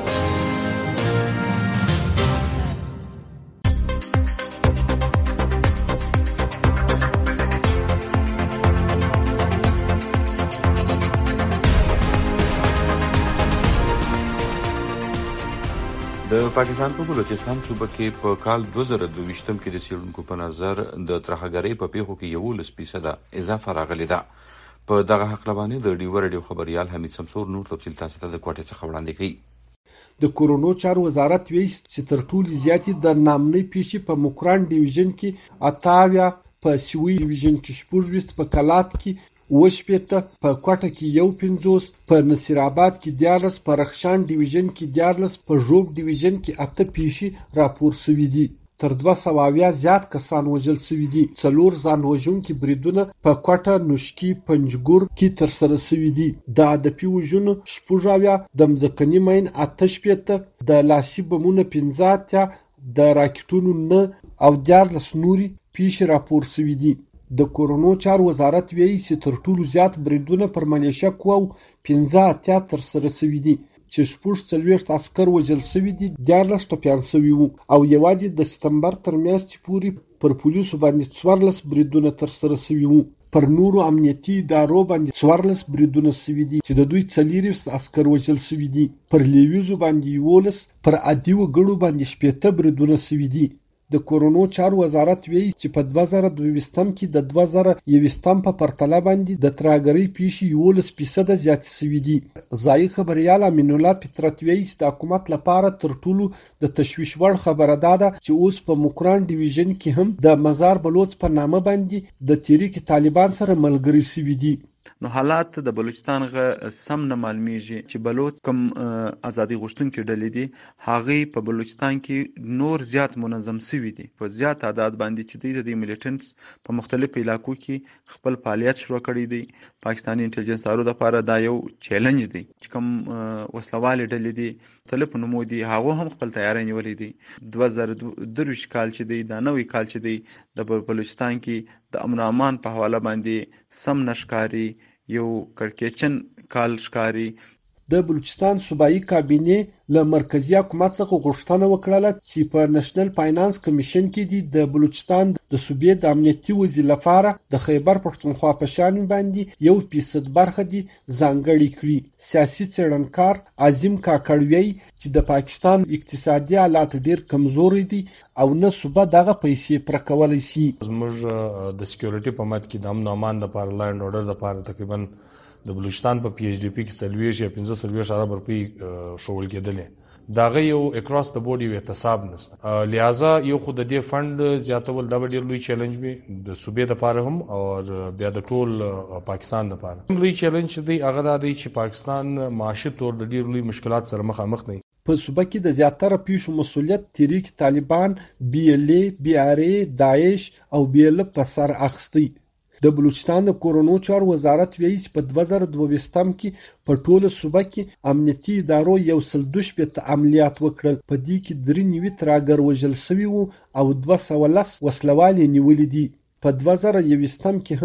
د پاکستان په بلوچستان صوبه کې په کال دوه زره دوه ویشتم کې د څېړونکو په نظر د ترهګرۍ په پیښو کې یولس فیصده اضافه راغلې ده. په دغه هکله باندې د ډیو رادیو خبریال حمید سمسور نور تفصیل تاسو ته د کوټې څخه وړاندې کوي. د کورونو چارو وزارت ویل چې تر ټولو زیاتې د نامنۍ پیښې په مکران ډیویژن کې اتاویا، په سوي ډیویژن کې شپږ ویشت، په کلات کې اوه شپېته، په کوټه کې یو پنځوس، په نصیر آباد کې دیارلس، په رخشان ډیویژن کې دیارلس، په ژوب ډیویژن کې اته پیښې راپور شوي دي. تر دوه سوه اویا زیات کسان وژل شوي دي. څلور ځان وژونکي بریدونه په کوټه، نوشکي، پنجګور کې ترسره شوي دي. د هدفي وژنو شپږ اویا، د مځکني مین اته شپېته، د لاسي بمونو پنځه اتیا، د راکټونو نه او دیارلس نورې پیښې راپور شوي دي. د کورونو چارو وزارت ویلي چې تر ټولو زیات بریدونه پر ملیشه قواو پنځه اتیا ترسره شوي دي، چې شپږ څلوېښت عسکر وژل شوي دي، دیارلس ټپیان شوي وو، او یوازې د سپتمبر تر میاشتې پورې پر پولیسو باندې څوارلس بریدونه ترسره شوي وو. پر نورو امنیتي ادارو باندې څوارلس بریدونه شوي دي چې د دوی څلېرویشت عسکر وژل شوي دي. پر لیویزو باندې یولس، پر عادي وګړو باندې شپېته بریدونه شوي دي. د کورونو چارو وزارت ویلي چې په دوه زره دوه ویشتم کې د دوه زره یوویشتم په پرتله باندې د ترهګرۍ پیښې یولس فیصده زیاتې شوي دي. ځایي خبریال امین الله فطرت ویلي چې د حکومت لپاره تر ټولو د تشویش وړ خبره دا ده چې اوس په مکران ډیویژن کې هم د مزار بلوچ په نامه باندې د تحریک طالبان سره ملګري شوي دي. نو حالات د بلوچستان غ سم نه معلومیږي چې بلوچ کوم ازادي غوښتونکي ډلې دي هغه په بلوچستان کې نور زیات منظم شوي دي په زیات تعداد باندې چې د میلیټنټس په مختلفو علاقو کې خپل فعالیت شروع کړی دي. پاکستاني انټيليجنس ادارو لپاره دا یو چیلنج دی چې کوم وسلوالې ډلې دي مختلف نمو دي هغه هم خپل تیاری نیولې دي. دوه زره درویشت کال چې دی دا نوې کال چې دی د بلوچستان کې د امن و امان په حواله باندې سم نشکاری یو کړکېچن کال ښکاري. د بلوچستان صوبایي کابینې له مرکزی حکومت څخه غوښتنه وکړه چې په نېشنل فاینانس کمیشن کې دي د بلوچستان د صوبې د امنیتي وزیر لپاره د خیبر پښتونخوا په شان باندې یو فیصد برخه دي ځانګړې کړي. سیاسي څېړنکار عظیم کاکړ چې د پاکستان اقتصادي حالات ډېر کمزوري دي او نه صوبه دغه پیسې پر کولای شي. زموږ د سکیورټي په مات کې د امن و امان لپاره لاند اورډر لپاره تقریبا د بلوچستان په پی ایچ ډی پی کې سلويش یا پنځه سلويش ارب روپی شول کېدلې داغه یو اکراس د بورډ یو احتساب نشته لہذا یو خود د دې فند زیاتول د ډېر لوی چیلنج وي د صوبې لپاره هم او بیا د ټول پاکستان لپاره لوی چیلنج دی هغه د دې چې پاکستان معاشي تور د ډېر لوی مشکلات سره مخامخ دی. په صوبه کې د زیاتره پیښو مسولیت تحریک طالبان، بی ال ای، بی آر ای، داعش او بی ال په سر اخیستی. د بلوچستان د کورونو چارو وزارت ویلي چې په دوه زره دوه ویشتم کې په ټوله صوبه کې امنیتي ادارو یو سل دوه شپېته عملیات وکړل. په دې کې درې نوي ترهګر وژل شوي وو او دوه سوه لس وسلوال یې نیولي دي. په دوه زره یوویشتم کې هم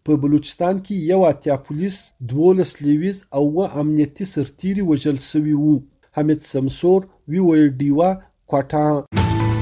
په بلوچستان کې یو اتیا پولیس، دولس لیویز او اووه امنیتي سرتیري وژل شوي وو. حمید سمسور، وی او ډیوا، کوټا.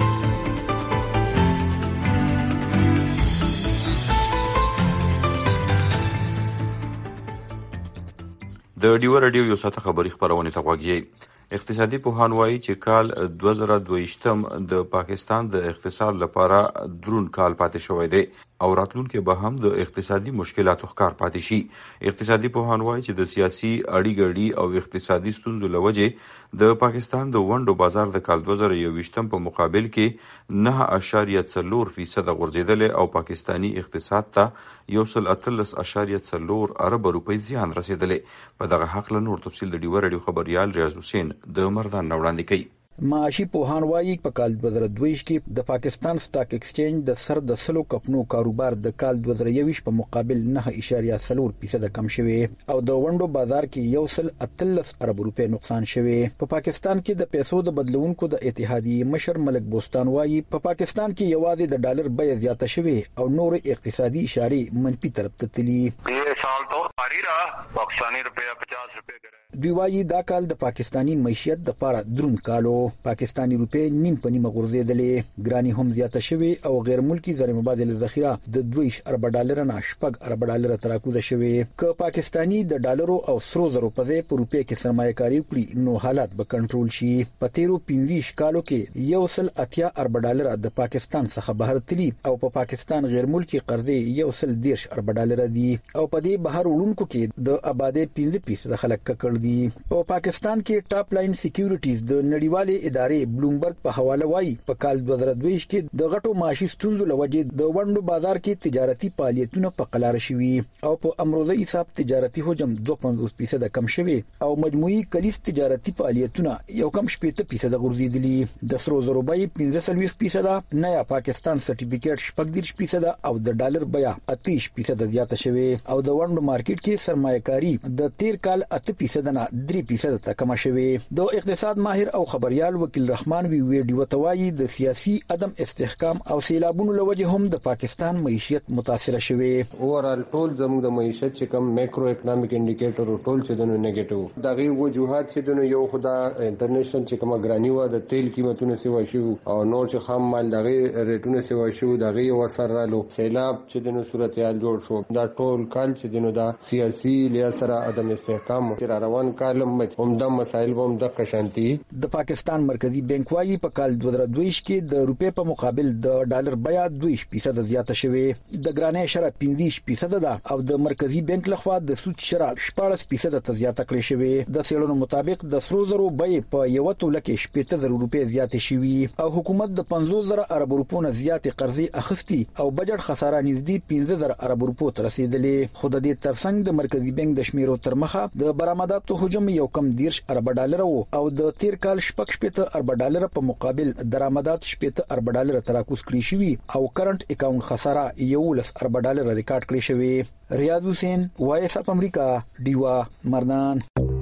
د ډیو رادیو یو ساعته خبري خبرونه ته غوږی. اقتصادي پوهان وایي چې کال دوه زره دوه د پاکستان د اقتصاد لپاره درون کال پاتې شوی دی او راتلونکي به هم د اقتصادي مشکلاتو ښکار پاتې شي. اقتصادي پوهان وایي چې د سیاسي اړی ګړی او اقتصادي ستونزو لوجې د پاکستان د ونډو بازار د کال دوه زره یو په مقابل کې نه اشاریه څلور فیصد غورځیدل او پاکستانی اقتصاد ته یو سل اتلس اشاریه څلور ارب روپۍ زیان رسیدلی. په دغه حق له نور تفصیل د ډیو رادیو خبريال ریاض حسین د مردان وړاندې کوي. معاشي پوهان وایي په کال دوه زره دوه کې د پاکستان سٹاک ایکسچینج د سر د سلو کپنو کاروبار د کال دوه زره یو په مقابل نه اشاریه څلور فیصد کم شوی او د ونډو بازار کې یو سل اتلس ارب روپۍ نقصان شوی. په پاکستان کې د پیسو د بدلونکو د اتحادیې مشر ملک بوستان وایي په پاکستان کې یوازې د ډالر بیه زیاته شوی او نور اقتصادي اشارې منفي طرف ته تللی. یہ سال تو جاری رہا، پاکستانی روپیہ پچاس روپے دوی وایي دا کال د پاکستانی معیشت د پاره درون کالو. پاکستانی روپې نیم په نیمه غورځېدلې، ګرانی هم زیاته شوی او غیر ملکی زر مبادله ذخیره د دوه ارب ډالر نه شپږ ارب ډالر تر راکوزه شوی. که پاکستانی د ډالرو او سرو زرو په ځای په روپې کې سرمایه کاری وکړي نو حالات به کنټرول شي. په تیرو پنځه کالو کې یو سل اتیا ارب ډالر د پاکستان څخه بهر تللی او په پاکستان غیر ملکی قرضې یو سل دیرش ارب ډالر دي او په دې بهر وړونکو کې د آبادی پنځه فیصد خلک ککړ دي. په پاکستان کې ټاپ لاین سکیورټیز د نړیوالې ادارې بلومبرګ په حواله وایي په کال دوه زره دوه کې د غټو معاشي ستونزو لوجې د ونډو بازار کې تجارتي فعالیتونه په قلاره شوي او په امروزي حساب تجارتي حجم دوه پنځوس فیصد کم شوی او مجموعي کلیس تجارتي فعالیتونه یو کم شپږ فیصد غورځېدلي. د سرو زرو بیه پنځه څلوېښت فیصد، نیا پاکستان سرټیفیکیټ شپږ دېرش فیصد او د ډالر بیه اتیش فیصد زیاته شوی او د ونډو مارکیټ کې سرمایه‌کاري د تیر کال اته فیصد نه درې فیصد ته کم شوی. د اقتصاد ماهر او خبريال وکیل رحمان وی ویډیو توایي د سیاسي عدم استحکام او سیلابونو لوجه هم د پاکستان معیشت متاثر شوی. اوورال ټول زموږ د معیشت چې کم مایکرو اکونومیک انډیکیټر ټول څه دنو نیگیټیو دغه وجوهات چې دنو یو خدا انټرنیشنل چې کومه ګرانی و د تیل قیمتونو سیوا شو او نور چې خام مال دغه ریټونو سیوا شو دغه یو اثر رالو سیلاب چې دنو صورتحال جوړ شو. دا ټول کال چې دنو دا سیاسي لیاسره عدم استحکام چې روان کال هم د مسایل هم د قشانتي. د پاکستان مرکزی بانک وايي په کال دوه زره دوه کې د روپې په مقابل د ډالر بیه دوه فیصد زیاته شوې. د ګرانۍ شرح پنځه فیصد ده او د مرکزی بانک لخوا د سود شرح شپږ فیصد ته زیاته کړې شوې. د سیلونو مطابق د سرو زرو بیه په یو توله کې شپږ زره روپۍ زیاتې شوې او حکومت د پنځوس زره ارب روپو نه زیاتې قرضې اخیستي او بجټ خساره نږدې پنځه زره ارب روپو ته رسیدلې. خو د دې ترڅنګ د مرکزی بانک د شمیرو تر مخه د برآمداتو حجم یو کم دیرش ارب ډالر او د تیر کال شپږ شپږ ارب ډالر په مقابل درآمدات شپږ ارب ډالر تراکوز کړی شوی او کرنٹ اکاونټ خساره یو لس ارب ډالر ریکارډ کړی شوی. ریاض حسین، وایس اپ امریکا، ډیوا، مردان.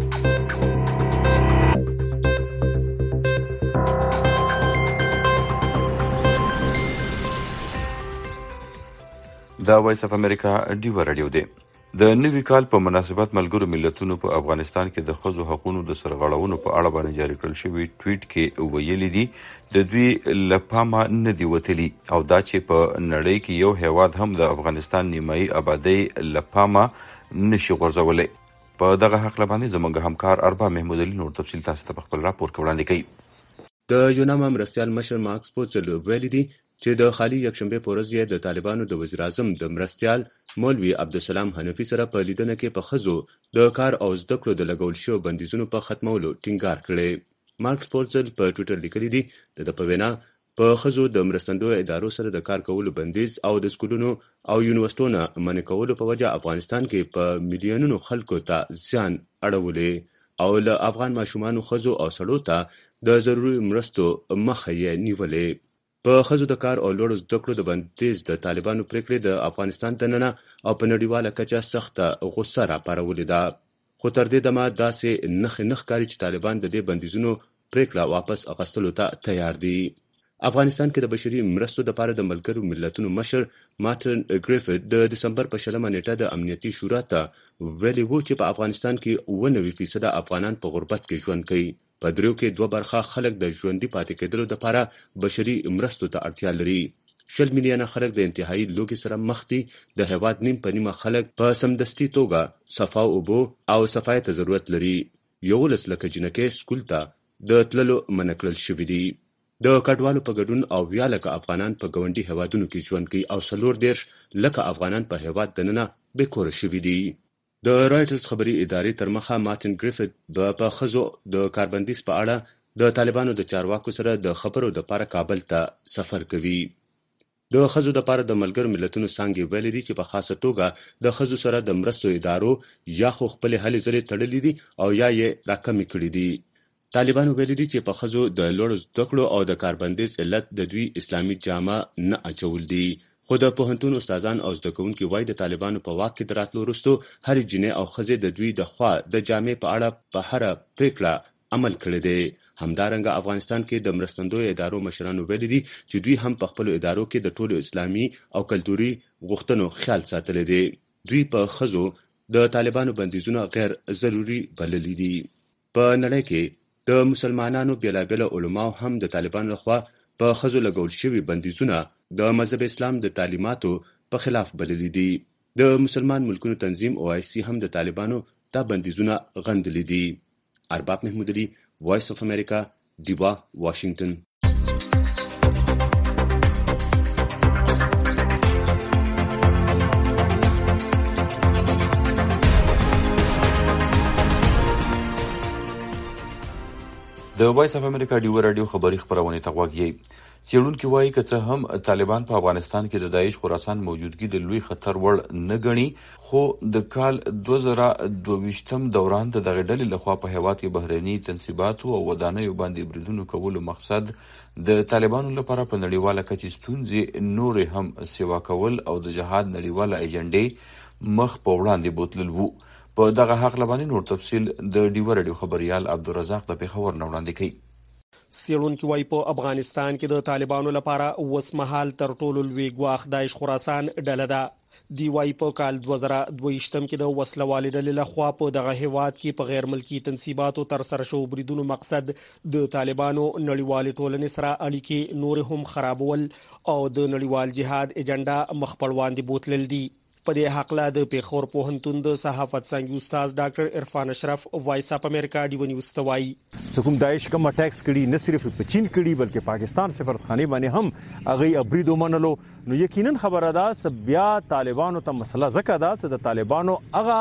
دا وایس اپ امریکا ډیوا رادیو دی. د نوي کال په مناسبت ملګرو ملتونو په افغانستان کې د ښځو حقوقو د سرغړونو په اړه باندې جاری کړل شوی ټویټ کې ویلي دي د دوی لپاره نه دی وتلی او دا چې په نړۍ کې یو هیواد هم د افغانستان نیمایي آبادی لپاره نشي غورځولی. په دغه حق باندې زموږ همکار اربا محمود علي نور تفصیل تاسو ته خپل راپور وړاندې کوي. د یوناما مرستیال مشر ماکس پوتسل ویلي دي چې د خالي یکشنبه په ورځ یې د طالبانو د وزیر اعظم د مرستیال مولوي عبدالسلام حنفي سره په لیدنه کې په ښځو د کار او زده کړو د لګول شویو بندیزونو په ختمولو ټینګار کړی. مارکس پورسل په ټویټر لیکلي دي د ده په وینا په ښځو د مرستندویو ادارو سره د کار کولو بندیز او د سکولونو او یونیورسټو نه منع کولو په وجه افغانستان کې په میلیونونو خلکو ته زیان اړولی او له افغان ماشومانو ښځو او سړو ته د ضروري مرستو مخه یې نیولې. په ښځو د کار او لوړو زده کړو د بندیز د طالبانو پریکړې د افغانستان دننه او په نړیواله کچه سخته غوسه راپارولې ده. خو تر دې دمه داسې نښې نه ښکاري چې طالبان د دې بندیزونو پریکړه واپس اخیستلو ته تیار دي. افغانستان کې د بشري مرستو لپاره د ملګرو ملتونو مشر مارټن ګریفټ د دسمبر په شلمه نیټه د امنیتي شورا ته ویلي وو چې په افغانستان کې اووه نوي فیصده افغانان په غربت کې ژوند کوي. په دریو کې دوه برخه خلک د ژوندي پاتې کېدلو لپاره بشري مرستو ته اړتیا لري. شل میلیونه خلک د انتهایی لوږې سره مخ دي. د هېواد نیم په نیمه خلک په سمدستي توګه صفا اوبو او صفای ته ضرورت لري. یولس لکه جنکۍ سکول ته د تللو منع کړل شوي دي. د کډوالو په ګډون او بیا لکه افغانان په ګاونډي هیوادونو کې ژوند کوي او څلور دېرش لکه افغانان په هیواد دننه بېکوره شوي دي. د رایټرز خبري ادارې تر مخه مارټن ګریفټ په ښځو د کاربندیز په اړه د طالبانو د چارواکو سره د خبرو دپاره کابل ته سفر کوي. د ښځو دپاره د ملګرو ملتونو څانګې ویلي دي چې په خاصه توګه د ښځو سره د مرستو ادارو یا خو خپلې هلې ځلې تړلي دي او یا یې راکمې کړي دي. طالبانو ویلي دي چې په ښځو د لوړو زده کړو او د کاربندیز علت د دوی اسلامي جامه نه اچول دي. خو د پوهنتون استادان او زده کوونکي وایي د طالبانو په واک کې د راتلو وروستو هرې جینۍ او ښځې د دوی د خوا د جامې په اړه په هره پریکړه عمل کړی دی. همدارنګه افغانستان کې د مرستندویو ادارو مشرانو ویلي دي چې دوی هم په خپلو ادارو کې د ټولو اسلامي او کلتوري غوښتنو خیال ساتلی دی. دوی په ښځو د طالبانو بندیزونه غیر ضروري بللي دي. په نړۍ کې د مسلمانانو بیلابیل علماو هم د طالبانو لخوا په ښځو لګول شوي بندیزونه د مذهب اسلام د تعلیماتو په خلاف بللي دي. د مسلمان ملکونو تنظیم او آی سی هم د طالبانو دا بندیزونه غندلي دي. ارباب محمود علي، وایس اف امریکا، دیوا، واشنگټن. د وایس اف امریکا ډیو رادیو خبري خبرونه ته غوږی. څېړونکي وایي که څه هم طالبان په افغانستان کې د داعش خراسان موجودګي د لوی خطر وړ نه ګڼي، خو د کال دوه زره دوه ویشتم دوران د دغه ډلې لخوا په هیواد کې بهرني تنصیباتو او ودانیو باندې بریدونو کولو مقصد د طالبانو لپاره په نړیواله کچه ستونزې نورې هم سیوا کول او د جهاد نړیواله ایجنډې مخ په وړاندې بوتلل وو. په دغه حق لبانی نور تفصیل د ډیو رادیو خبريال عبدالرزاق د پیښور نه وړاندې کوي. څېړونکي وایي په افغانستان کې د طالبانو لپاره اوس مهال تر ټولو لوی ګواښ داعش خراسان ډله ده. دی وایي په کال دوه زره دوه ویشتم کې د وسلوالې ډلې لخوا په دغه هیواد کې په غیر ملکي تنصیباتو تر سره شو بریدونو مقصد د طالبانو نړیوالې ټولنې سره اړیکې نور هم خرابول او د نړیوال جهاد ایجنډا مخ پر وړاندې بوتلل دي. په دې حقله د پیښور پوهنتون د صحافت څانګې استاد ډاکټر عرفان اشرف وایس اپ امریکا ډیو نیوز ته وایي کوم داعش کوم اٹیکس کړي نه صرف په چین کړي بلکې پاکستان سفارتخانه باندې هم هغه ابریدو منلو نو یقینا خبره ده بیا طالبانو ته مسله زکه ده چې د طالبانو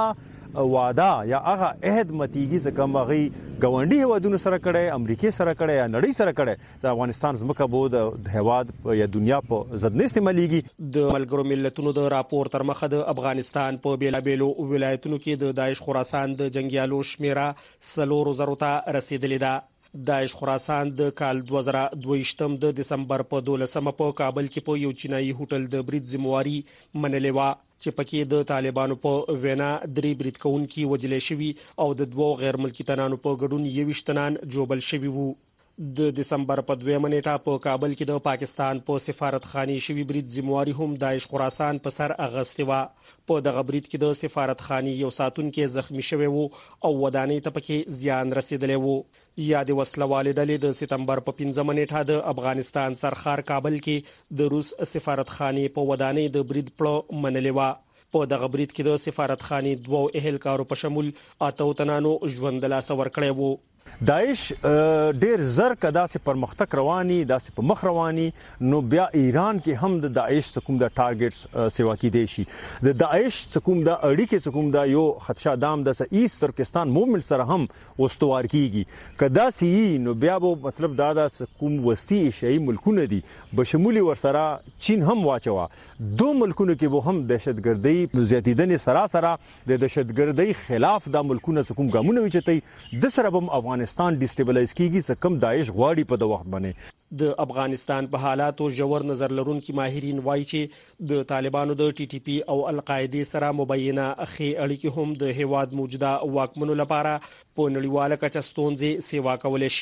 هغه وعده یا هغه عهد متیږي ځکه هغه ګاونډي هیوادونو سره کړي، امریکای سره کړي یا نړۍ سره کړي د افغانستان زمکه بو د هیواد یا دنیا په ضد نه استعماليږي. د ملګرو ملتونو د راپور تر مخه د افغانستان په بیلابیلو ولایتونو کې د داعش خراسان د جنگیالو شمیره سلور زرو ته رسیدلې ده. داعش خراسان د کال دوه زره دوه ویشتم د دسمبر په دولسمه په کابل کې په یو چینایي هوټل د برید ذمہواری منلې و چې پکې د طالبانو په وینا درې برید کوونکي وجلې شوي او د دوو غیر ملکي تنانو په ګډون یویشت تنان جوبل شوي وو. د دسمبر په دویمه نیټه په کابل کې د پاکستان په سفارتخانه شوي برید ذمہواری هم داعش خراسان په سر اغستې و. په دغه برید کې د سفارتخانه یو ساتونکي زخمی شوی وو او ودانۍ ته پکې زیان رسیدلی وو. یا د وسلوالې ډلې د سپتمبر په پنځمه نیټه د افغانستان سرخار کابل کې د روس سفارتخانه په ودانۍ د برید پړه منلې و. په دغه برید کې د سفارتخانه دوو اهلکارو په شمول اته تنانو ژوند له لاسه ورکړی وو. داعش ډیر زر کدا سي پرمختګ رواني داسې په مخ رواني نو بیا ایران کې هم د داعش څخه د ټارګټس سیوا کې دي شي د داعش څخه د اړیکې څخه د یو خدشه دام د ایست ترکستان موومنت سره هم واستوار کیږي کدا سي نو بیا به مطلب دا د کوم وستي ایشیايي ملکونه دي بشمولي ورسره چین هم واچوا دو ملکونو کې به هم دهشتګردي زیاتیدنې سراسر د دهشتګردي خلاف د ملکونو څخه ګامونه وچتای د سره هم افغانستان ډیسټیبلایز کیږي څه کم داعش غواړي په د وخت باندې. د افغانستان په حالاتو ژور نظر لرونکي ماهرین وایي چې د طالبانو د ټي ټي پی او القاعده سره مبینه اخی اړیکې هم د هیواد موجوده واکمنو لپاره په نړیواله کچه ستونزې سیوا کولای شي.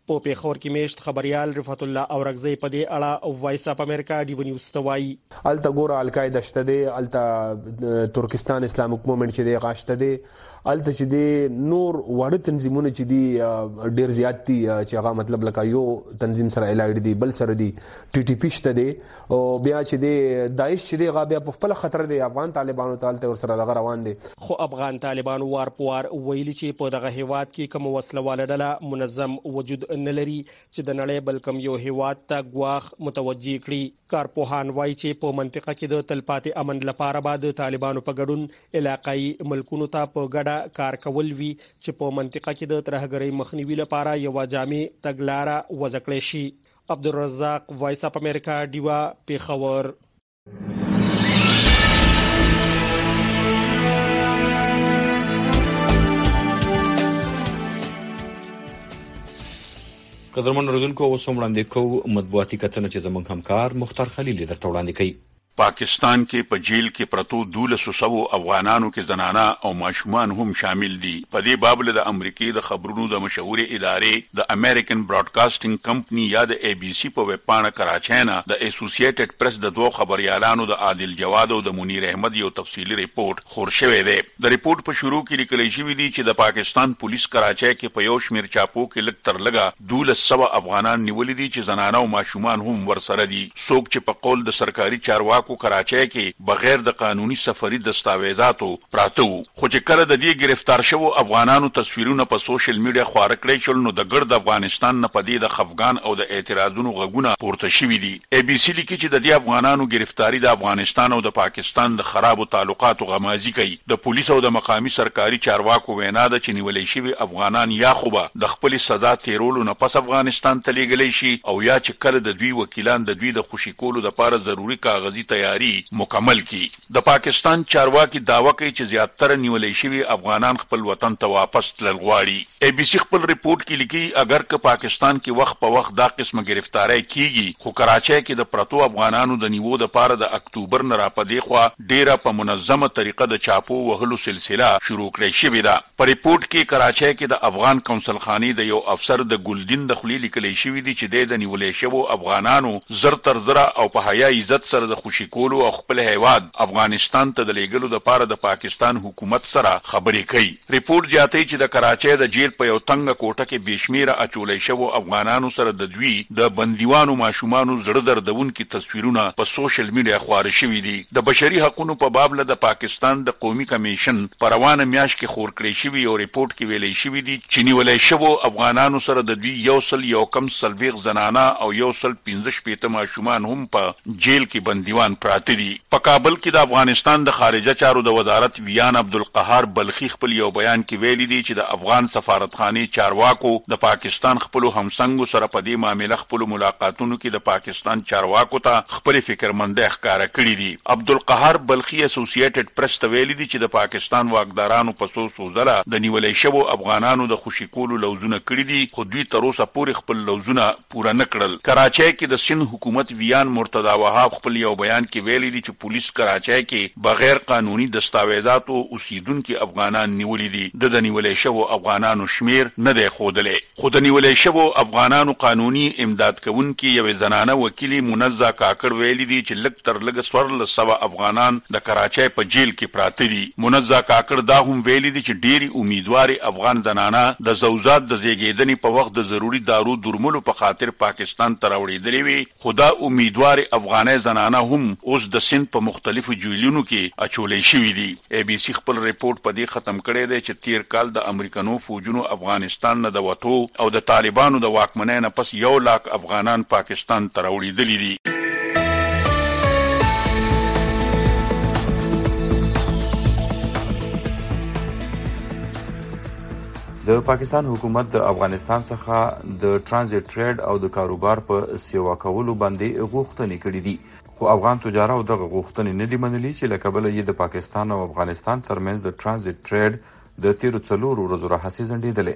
په پیښور کې میشت خبريال رفعت الله اورغزی په دې اړه وایس اف امریکا ډیو نیوز ته وایي الته ګوره القاعده شته دی الته ترکستان اسلامک موومېنټ چې دی غاشته دی الته چې دی نور وړ تنظیمونه چې دی ډیر زیات دي چې هغه مطلب لکه یو تنظیم سره الایډ دی بل سره دی ټي ټي پی شته دی او بیا چې دی داعش چې دی غا بیا په خپل خطر دی افغان طالبانو ته ور سره دغه روان دي خو افغان طالبانو وار پوار ویلي چې په دغه هیواد کې کوم وسله واله ډله منظم وجود نه لري چې د نړۍ بل کوم یو هیواد ته غواخ متوجي کړي کارپوهان وایي چې په منطقه کې د تلپاتې امن لپاره بعد طالبانو په ګډون علاقايي ملکونو ته په ګډه کار کول وی چې په منطقه کې د ترهګرۍ مخنیوي لپاره یو جامع تګلارې وځکړې شي عبدالرزاق وایس اف امریکا دیوا پیښور قدرمن اوریدونکو اوس هم وړاندې کوو مطبوعاتي کتنه چې زموږ همکار مختار خلیل درته وړاندې کوي. پاکستان کې په جیل کې پرتو دولسو سوو افغانانو کې زنانه او ماشومان هم شامل دي. په دې باب د امریکای د خبرونو د مشهور ادارې د امریکن براډکاسټینګ کمپنی یا د ای بي سي په ویب پاڼه کراچۍ نه د اسوسییټډ پریس د دوه خبريالانو د عادل جواد او د منیر احمد یو تفصیلی ریپورت خور شوی دی. د ریپورت په شروع کې لیکل شوی دی چې د پاکستان پولیس کراچۍ کې په یو شمیر چاپو کې لږ تر لږه دولس سوه افغانان نیولې دي چې زنانه او ماشومان هم ورسره دي. څوک چې په قول د سرکاري چارواکو کو کراچۍ کې بغیر د قانوني سفري دستاویزاتو پراته وو. خو چې کله د دې گرفتار شوو افغانانو تصویرونه په سوشل میډیا خپاره کړي شول نو د ګرد افغانستان نه پدې د خفګان او د اعتراضونو غږونه پورته شوي دي. ای بي سي لیکي چې د دې افغانانو گرفتاری د افغانستان او د پاکستان د خرابو تعلقاتو غمازي کوي. د پولیس او د مقامی سرکاري چارواکو وینا ده چې نیولې شوی افغانان یا خوبه د خپل سزا تیرولو نه پس افغانستان ته لیږلی شي او یا چې کله د دوی وکیلان د دوی د خوشی کولو لپاره ضروری کاغذي تیاری مکمل کی. د پاکستان چارواکي داوا کوي چې زیاتره نیولې شوی افغانان خپل وطن ته واپس تلل غواړي. ای بي سي خپل ریپورت کې لیکي اگر که پاکستان کې وخت په وخت دا قسمه گرفتاری کیږي خو کراچۍ کې د پرتو افغانانو د نیوو د پاره د اکتوبر نه را پدې خو ډیره په منظمه طریقه د چاپو وهلو سلسله شروع کړې شوې ده. په ریپورت کې کراچۍ کې د افغان کونسل خاني د یو افسر د ګلدین د خلی لیکلې شوې دي چې د نیولې شوو افغانانو زر تر زر او په حیا عزت سره د خوشی کولو او خپل هیواد افغانستان ته د لیګلو د پاره د پاکستان حکومت سره خبرې کوي. ریپورت زیاتوي چې د کراچۍ د جیل په یو تنګ کوټه کې بشمیره اچولې شوو افغانانو سره د دوی د بندیوانو ماشومانو زړه دردونکي تصویرونه په سوشل میډیا خپاره شوي دي. د بشري حقوقو په باب له د پاکستان د قومي کمیشن په روانه میاشت کې خور کړی شوی یو ریپورت کې ویلې شوی دی چې نیولې شوو افغانانو سره د دوی یو سل یو کم سلويغ زنانه او یو سل پنځه شپېته ماشومان هم په جیل کې بندیوان پراته دي. په کابل کې د افغانستان د خارجه چارو د وزارت ویان عبدالقهار بلخی خپل یو بیان کې ویلي دی چې د افغان سفارتخانه چارواکو د پاکستان خپل همسنګو سره په دې معاملې خپل ملاقاتونو کې د پاکستان چارواکو ته خپل فکرمنده ښکارا کړی دي. عبدالقهار بلخی اسوسییټډ پریس ته ویلي دی چې د پاکستان واکدارانو په څو څو ځله د نیولې شوو افغانانو د خوشی کولو لوزونه کړی دي خو دوی تر اوسه پورې خپل لوزونه پوره نه کړل. کراچۍ کې د سند حکومت ویان مرتضی وهاب خپل یو بیان کې ویلي دی چې پولیس کراچۍ کې بغیر قانوني دستاویزاتو اوسیدونکو افغانان نیولې دي. د نیولې شوو افغانانو شمیر نه دی ښودلی. خو د نیولې شوو افغانانو قانوني امداد کوونکي یو زنانه وکیل منزه کاکړ ویلي دی چې لږ تر لږه څوارلس سوه افغانان د کراچۍ په جیل کې پراته دي. منزه کاکړ دا هم ویلي دی چې ډېری امیدواري افغان زنانه د زوجات د زیږیدنې په وخت د ضروري دارو درملو په خاطر پاکستان ته راوړېدلې وي خو دا امیدواري افغانۍ زنانه هم اوس د سند په مختلفو جیلونو کې اچولې شوي دي. ای بي سي خپل ریپورت په دې ختم کړی دی چې تیر کال د امریکانو فوجونو افغانستان نه د وټو او د طالبانو د واکمنۍ نه پس یو لاک افغانان پاکستان ته راوړېدلي دي. د پاکستان حکومت د افغانستان څخه د ترانزیت ټریډ او د کاروبار په سیوا کولو باندې غوښتنې کړې دي خو افغان تجارو دغه غوښتنې نه دي منلي چې له کبله یې د پاکستان او افغانستان ترمنځ د ترانزیت ټریډ د تیرو څلورو ورځو راهیسې ځنډېدلې.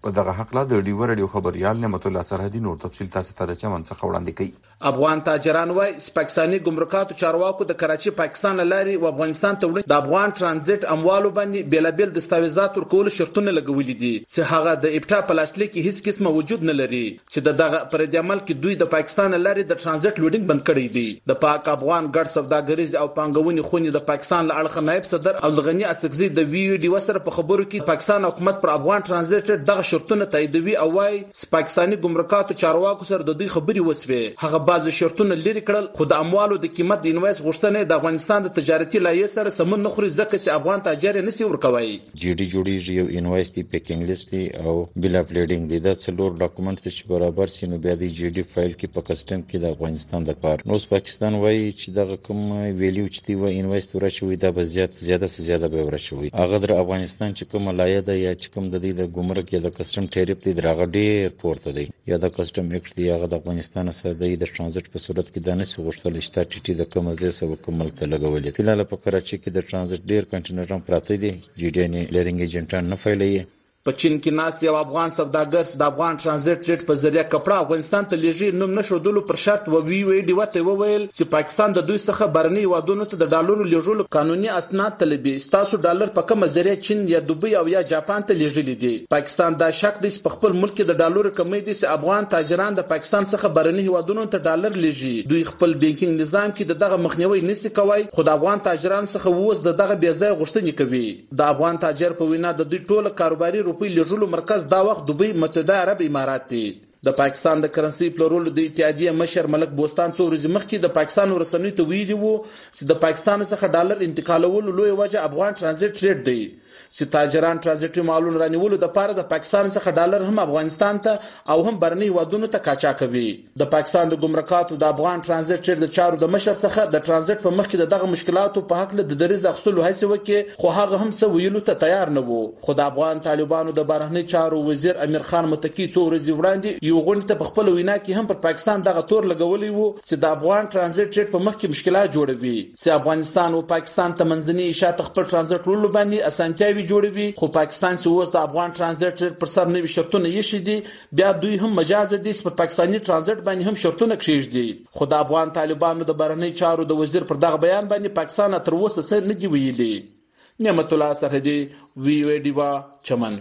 په دغه حق لا د ډیو رادیو خبريال نعمت الله سرحدي نور تفصیل تاسو ته د چمن څخه وړاندې کوي. افغان تاجران وايي پاکستاني ګمرکاتو چارواکو د کراچي پاکستان لاري او افغانستان ته وړاندې د افغان ترانزیت اموالو باندې بیلابل دستاویزات ورکول شرطونه لګولې دي چې هغه د ابټا په لاسلیک کې هیڅ قسمه وجود نه لري چې دغه پر د عمل کې دوی د پاکستان لاري د ترانزیت لوډینګ بند کړی دی. د پاک افغان ګډ سوداګریز او پانګونې خونې د پاکستان له اړخه نائب صدر عبدالغنی اسقزي د وی وی ډي وسره په خبرو کې پاکستان حکومت پر افغان ترانزیت دغه شرطونه تاییدوي او وايي پاکستاني ګمرکاتو چارواکو سره د دوی خبري وسوي. هغه بعض شرطونه لري کړل خو د اموالو د قیمت د انوایس غوښتنه د افغانستان د تجارتي لایې سره سمون نه خوري ځکه چې افغان تاجر نه سی ورکوي. جی ډي جوړیږي یو انوایس دی پیکینګ لیست دی او بل اپ لیډینګ دی دا څلور ډاکومنټ چې برابر سي نو بیا د جی ډي فایل کې په کسټم کې د افغانستان د کار نو پاکستان وایي چې دغه کوم ویلیو چې دی و انوایس تور شوی دا به زیات زیاته زیاته به ورشوي. هغه د افغانستان چې کوم لایې ده یا چې کوم د دې د ګمرک یا د کسټم ټیرف دی درغه ډیر پورته دی یا د کسټم ایکټ دی هغه د افغانستان سره د ترانزیت په صورت کې د نس غوښتل شته ټي ټي د کوم ځای سره کومل ته لګولې. فلال په کراچي کې د ترانزیت ډیر کنټینران پراته دي جی ډي نه لرینګ ایجنټان نه فایلې. په چین کې ناس یو افغان سوداګر د افغان ترانزیت ریټ په ذریعہ کپړه افغانستان ته لیږي نوم نشودلو پر شرط و وی وی ډی وته وویل چې پاکستان د دوی څخه برني وادونو ته د ډالرو لیږلو قانوني اسناد طلبي تاسو ډالر په کومه ذریعہ چین یا دوبۍ او یا جاپان ته لیږلي دي. پاکستان دا شک دی چې په خپل ملک د ډالرو کمی دي چې افغان تاجران د پاکستان څخه برني وادونو ته ډالر لیږي. دوی خپل بانکینګ نظام کې دغه مخنیوي نسی کوي خو د افغان تاجرانو څخه ووس دغه بیا ځای غوښتنې کوي. د افغان تاجر په وینا د دوی ټوله کاروباري روپی لیږلو مرکز دا وخت دوبۍ متحده عرب امارات دي. د پاکستان د کرنسي پلورولو د اتحادیه مشر ملک بوستان څو ورځې مخکې د پاکستان ورسنوي ته ویلي وو چې د پاکستان څخه ډالر انتقالولو لوی وجه افغان ترانزیت ریټ دی چې تاجران ترانزیتي مالونو رانیولو د پاره د پاکستان څخه ډالر هم افغانستان ته او هم برني وادونو ته کاچا کوي. د پاکستان د ګمرکاتو د افغان ترانزیت ریټ د چارو د مشر څخه د ترانزیت په مخ کې دغه مشکلاتو په حق له د دریز اخستلو هڅه وکړي خو هغه هم څه ویلو ته تیار نه وو. خو د افغان طالبانو د بهرنی چارو وزیر امیر خان متکی څو ورځې وړاندې یو غونډه ته په خپل وینا کې هم پر پاکستان دغه تور لګولې وو چې د افغان ترانزیت ریټ په مخ کې مشکلات جوړوي چې افغانستان او پاکستان ته منځني اشاره خپل ترانزیت رول باندې اسانتیاوي جوړوي خو پاکستان چې اوس د افغان ترانزیت پر سر نوي شرطونه یې شي دي بیا دوی هم مجاز دي پر پاکستاني ترانزیت باندې هم شرطونه کړیږي. خو د افغان طالبانو د بهرنی چارو د وزیر پر دغه بیان باندې پاکستان تر اوسه څه نه دی ویلي. نعمت الله سرحدي وی وی ډیوا چمن.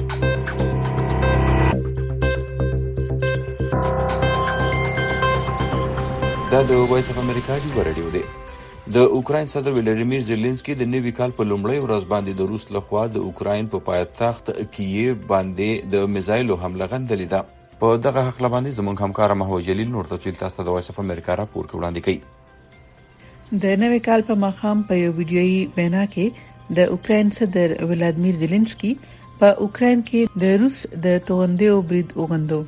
دا د وایس اف امریکا دی ورډیو دی. د اوکراین صدر ولادیمیر زيلنسکي د نوي کال په لومړۍ ورځ باندې د روس لخوا د اوکراین په پایتخت کییف باندې د میزایلو حمله غندلې ده. په دغه حق باندې زموږ همکار محمود جلیل نور تفصیل تاسو د وایس اف امریکا راپور وړاندې کوي. د نوي کال په مخام په یو ویډیويي بیان کې د اوکراین صدر ولادیمیر زيلنسکي په اوکراین کې د روس د توغندیو برید وغندو.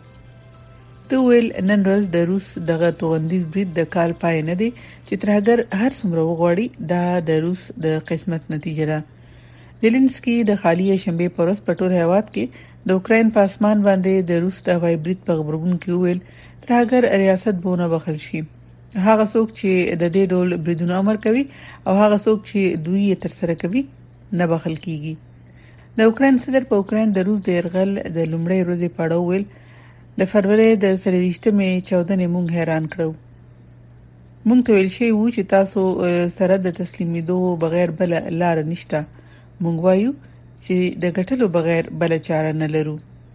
د ویل نن ورځ د روس دغه توغندیز برید د کال پای نه دی چې ترهګر هر څومره وغواړي دا د روس د قسمت نتیجه ده. زيلنسکي د خالی شنبه پر ورځ په ټول هیواد کې د اوکراین په اسمان باندې د روس د هوایي برید په خبرونه کې ویل ترهګر ریاست بونه بخل شي. هغه څوک چې د دې ډول بریدونو امر کوي او هغه څوک چې دوی یې تر سره کوي نه بخل کیږي. د اوکراین صدر په اوکراین د روس د يرغل د لومړۍ ورځې په اړه ویل د فروری د سرویشتمې چودنې مونږ حیران کړو. مونږ ته ویل شوی وو چې تاسو سره د تسلیمیدو بغیر بل لار نشته. مونږ وایو چې د ګټلو بغیر بل چاره نه لرو.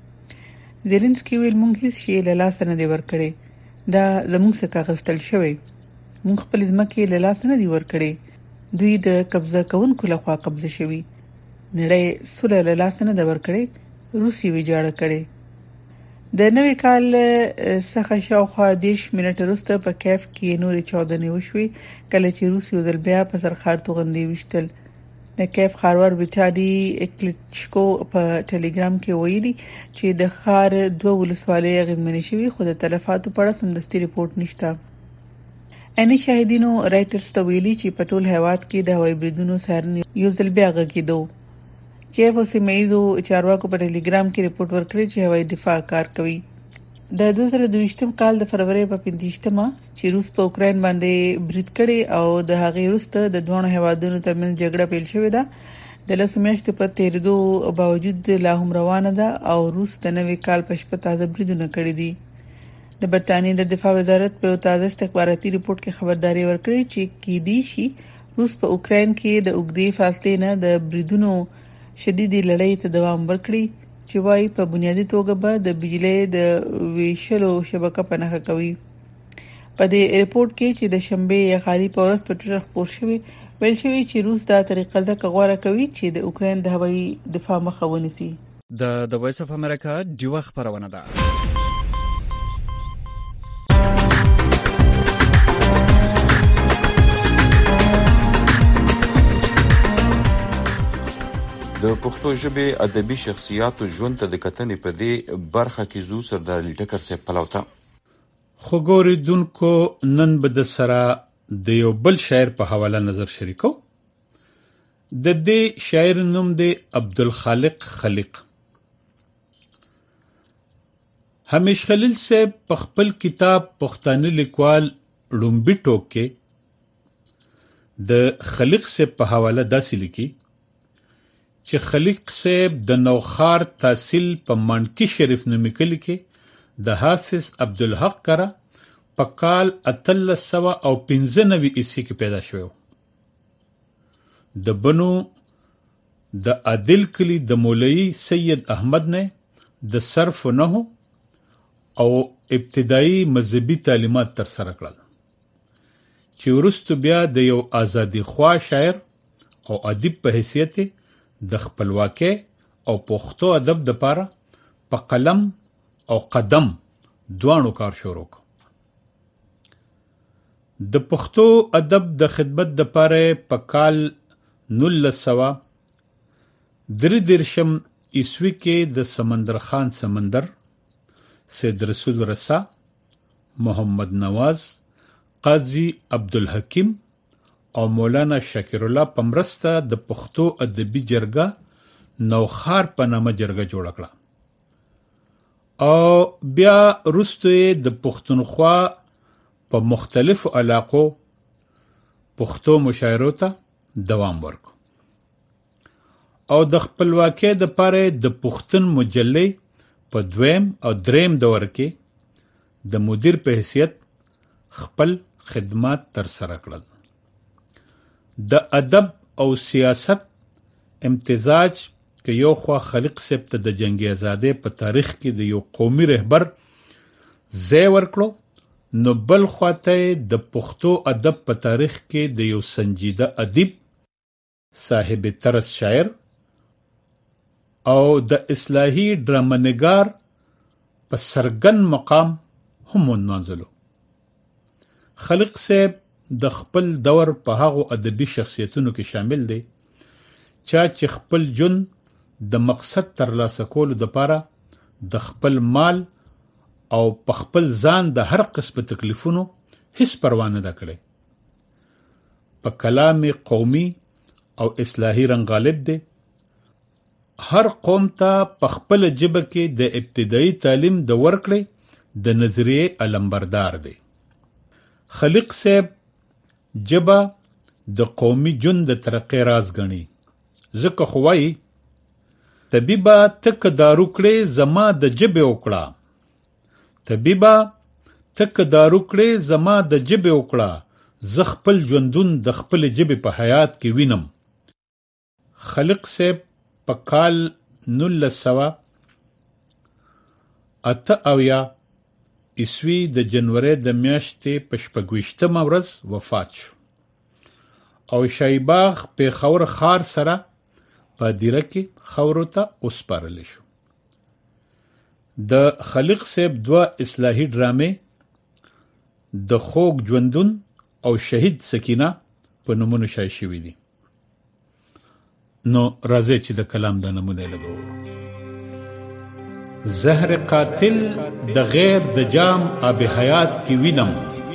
زيلنسکي ویل مونږ هیڅ شی له لاس نه دی ورکړی. دا زموږ څخه غوښتل شوی. مونږ خپل ځمکې له لاس نه دی ورکړی. دوی د قبضه کوونکو لخوا قبضه شوی. نړۍ سوله له لاس نه دی ورکړی. روسي ویجاړه کړي. د نوي کال څخه شاوخوا دیش منټ وروسته په کیف کې نورې چودنې وشوي کله چې روس یو ځل بیا په سرخار توغندي وشتل. د کیف ښاروال ویټالي کلیچکو په ټلګرام کې ویلي چې د ښار دوه ولسوالۍ اغېزمنې شوي خو د تلفاتو په اړه سمدستي رپورټ نشته. اني شاهدینو رائټرز ته ویلي چې په ټول هیواد کې د هوایي بریدونو سارنې یو ځل بیا غږېدو. کیف او سیمایزو چارواکو په ټلګرام کې رپورټ ورکړی چې هوایي دفاع کار کوي. د دوه زره دوه کال د فروری په پنځمه چې روس په اوکراین باندې برید کړی او د هغې وروسته د دوه هیوادونو ترمنځ جګړه پیل شوې ده د لسو میاشتو په تیریدو باوجود لا هم روانه ده او روس د نوي کال په شپه تازه بریدونه کړي دي. د برتانیې د دفاع وزارت په تازه استخباراتي ریپورت کې خبرداري ورکړې چې کېدی شي روس په اوکرين کې د اوږدې فاصلې نه د بریدونو شدیدي لړۍ ته دوام ورکړي چې وايي په بنیادي توګه به د بجلی د ویشلو شبکه پناه کوي. په دې ریپورت کې چې د شنبه غالي پورس په ټوټر خبر شوی ویل شوی چې روس دا طریقه د غوړه کوي چې د اوکرين د هوایي دفاع مخه ونیسي. د د وایس اف امریکا دیوه خبرونه ده. د پښتو ژبې ادبي شخصیاتو ژوند ته د کتنې په دې برخه کې زو سردار علي ټکر صاحب پلوتا خو ګوري دونکو نن به د سره د یو بل شاعر په حواله نظر شریکو. د دې شاعر نوم دی عبدالخالق خلیق. همیش خلیل صاحب په خپل کتاب پښتانه لیکوال لومبي ټوک کې د خلیق صاحب په حواله داسې لیکي چې خلیق صاحب د نوخار تحصیل په مانکی شریف نومي کلی کې د حافظ عبدالحق کرا په کال اتلس سوه او پنځه نوي عیسوي کې پیدا شوی. د بنو د عادل کلی د مولوی سید احمد نه د صرف نه او ابتدایي مذهبي تعلیمات تر سره کړل چې وروسته بیا د یو ازادي خوا شاعر او ادیب په حیثیت د خپلواکۍ او پښتو ادب د پاره په قلم او قدم دوانو کار شروع کړ. د پښتو ادب د خدمت د پاره په کال نولس سوه درې دېرشم عیسوي کې د سمندر خان سمندر، سید رسول رسا، محمد نواز، قاضي عبدالحکیم او مولانا شاکر الله په مرسته د پښتو ادبي جرګه نوخار په نامه جرګه جوړه کړه او بیا وروسته د پښتونخوا په مختلفو علاقو پښتو مشاعرو ته دوام ورکړ او د خپلواکۍ د پاره د پښتون مجلې په دویم او دریم دور کې د مدیر په حیثیت خپل خدمات تر سره کړل. د ادب او سیاست امتزاج که یو خوا خلیق صاحب ته د جنگ آزادۍ په تاریخ کې د یو قومي رهبر ځای ورکړو، نو بل خواته د پښتو ادب په تاریخ کې د یو سنجیده ادیب، صاحب طرز شاعر او د اصلاحي ډرامنګار په سرګن مقام هم ونمانځلو. خلیق صاحب د خپل دور په هغو ادبي شخصیتونو کې شامل دی چا چې خپل جون د مقصد ترلاسه کولو دپاره د خپل مال او په خپل ځان د هر قسم تکلیفونو هیڅ پروا نه ده کړې. په کلام قومي او اصلاحي رنګ غالب دی. هر قوم ته په خپل ژبه کې د ابتدایي تعلیم د ورکړې د نظریې علمبردار دی. خلیق صاحب ژبه د قومي جون د ترقۍ راز ګڼي. ځکه خو وایي طبیبه ته که دارو کړې زما د ژبې وکړه، طبیبه ته که دارو کړې زما د ژبې وکړه، زه خپل ژوندون د خپل ژبې په حیات کې وینم. خلیق صاحب په کال نولس سوه اته اویا عیسوي د جنورۍ د میاشتې په شپږویشتمه ورځ وفات شو او شایباغ پېښور ښار سره په دیره کې خاورو ته وسپارلی شو. د خلیق صاحب دوه اصلاحي ډرامې د خوږ ژوندون او شهید سکینه په نومونو شایع شوي دي. نو راځئ چې د کلام دا نمونه لګوو. زهر قاتل د غیر د جام آب حیات کی وینم،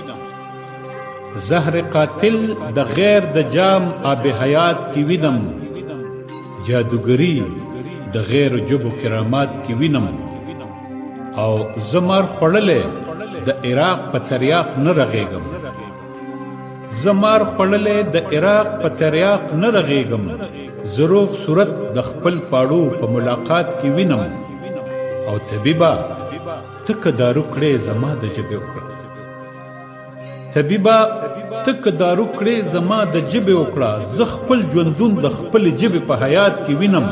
زهر قاتل د غیر د جام آب حیات کی وینم، جادوگری د غیر جبو کرامات کی وینم، او زمار خوړلې د عراق په تریاق نه رغېږم، زمار خوړلې د عراق په تریاق نه رغېږم، زروغ صورت د خپل پاړو په ملاقات کې وینم او طبيبا تک دارو کړې زما د جبه وکړه طبيبا تک دارو کړې زما د جبه وکړه ز خپل ژوندون د خپل جبه په حیات کې وینم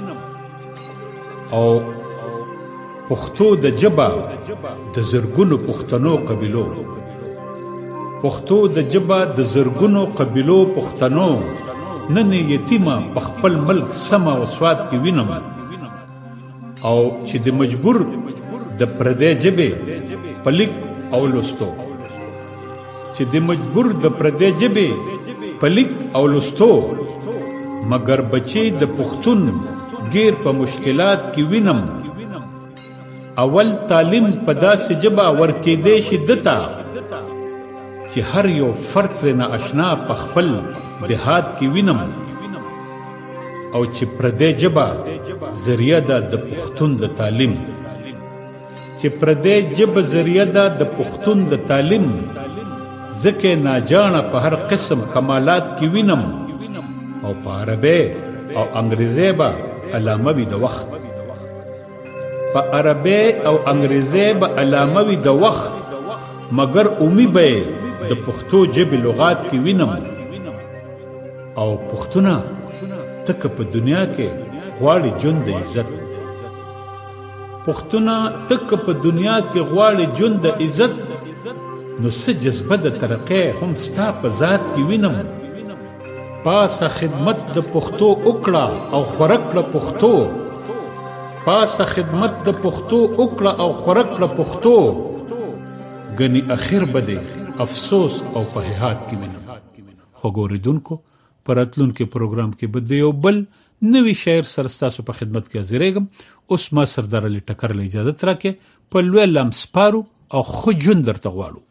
او پښتو د جبه د زرګونو پښتنو قبيلو پښتو د جبه د زرګونو قبيلو پښتنو نن یتیمه په خپل ملک سما او سواد کې وینم او چې د مجبور د پردې جبه پلیک او لستو چې د مجبور د پردې جبه پلیک او لستو مگر بچي د پښتون غیر په مشکلات کې وینم اول تعلیم په داسې جبه ورکې دې شدتا چې هر یو فرد نه آشنا په خپل دهات کې وینم او چې پردې جبه ذریعہ ده د پښتون د تعلیم چې پردې جبه ذریعہ ده د پښتون د تعلیم ځکه ناجانه په هر قسم کمالات کې وینم او په عربی او انګریزي به علامه وي د وخت په عربی او انګریزي به علامه وي د وخت مگر اومي به د پښتو ژبې لغات کې وینم او پښتونه تک په دنیا کې غواړي ژوند د عزت پښتونه تک په دنیا کې غواړي ژوند د عزت نو څه جذبه د ترقې هم ستا په ذات کې وینم پاسه خدمت د پښتو وکړه او خورکړه پښتو پاسه خدمت د پښتو وکړه او خورکړه پښتو غني اخر بده افسوس او په حیات کې وینم خو ګوریدونکو پراتلون کې پروګرام کې بده یو بل نوی شاعر سرستاسو په خدمت کې حاضرېږم اوس ما سردار علي ټکر له اجازه ترکه په لوی لمسپارو او خو جون درته غواړو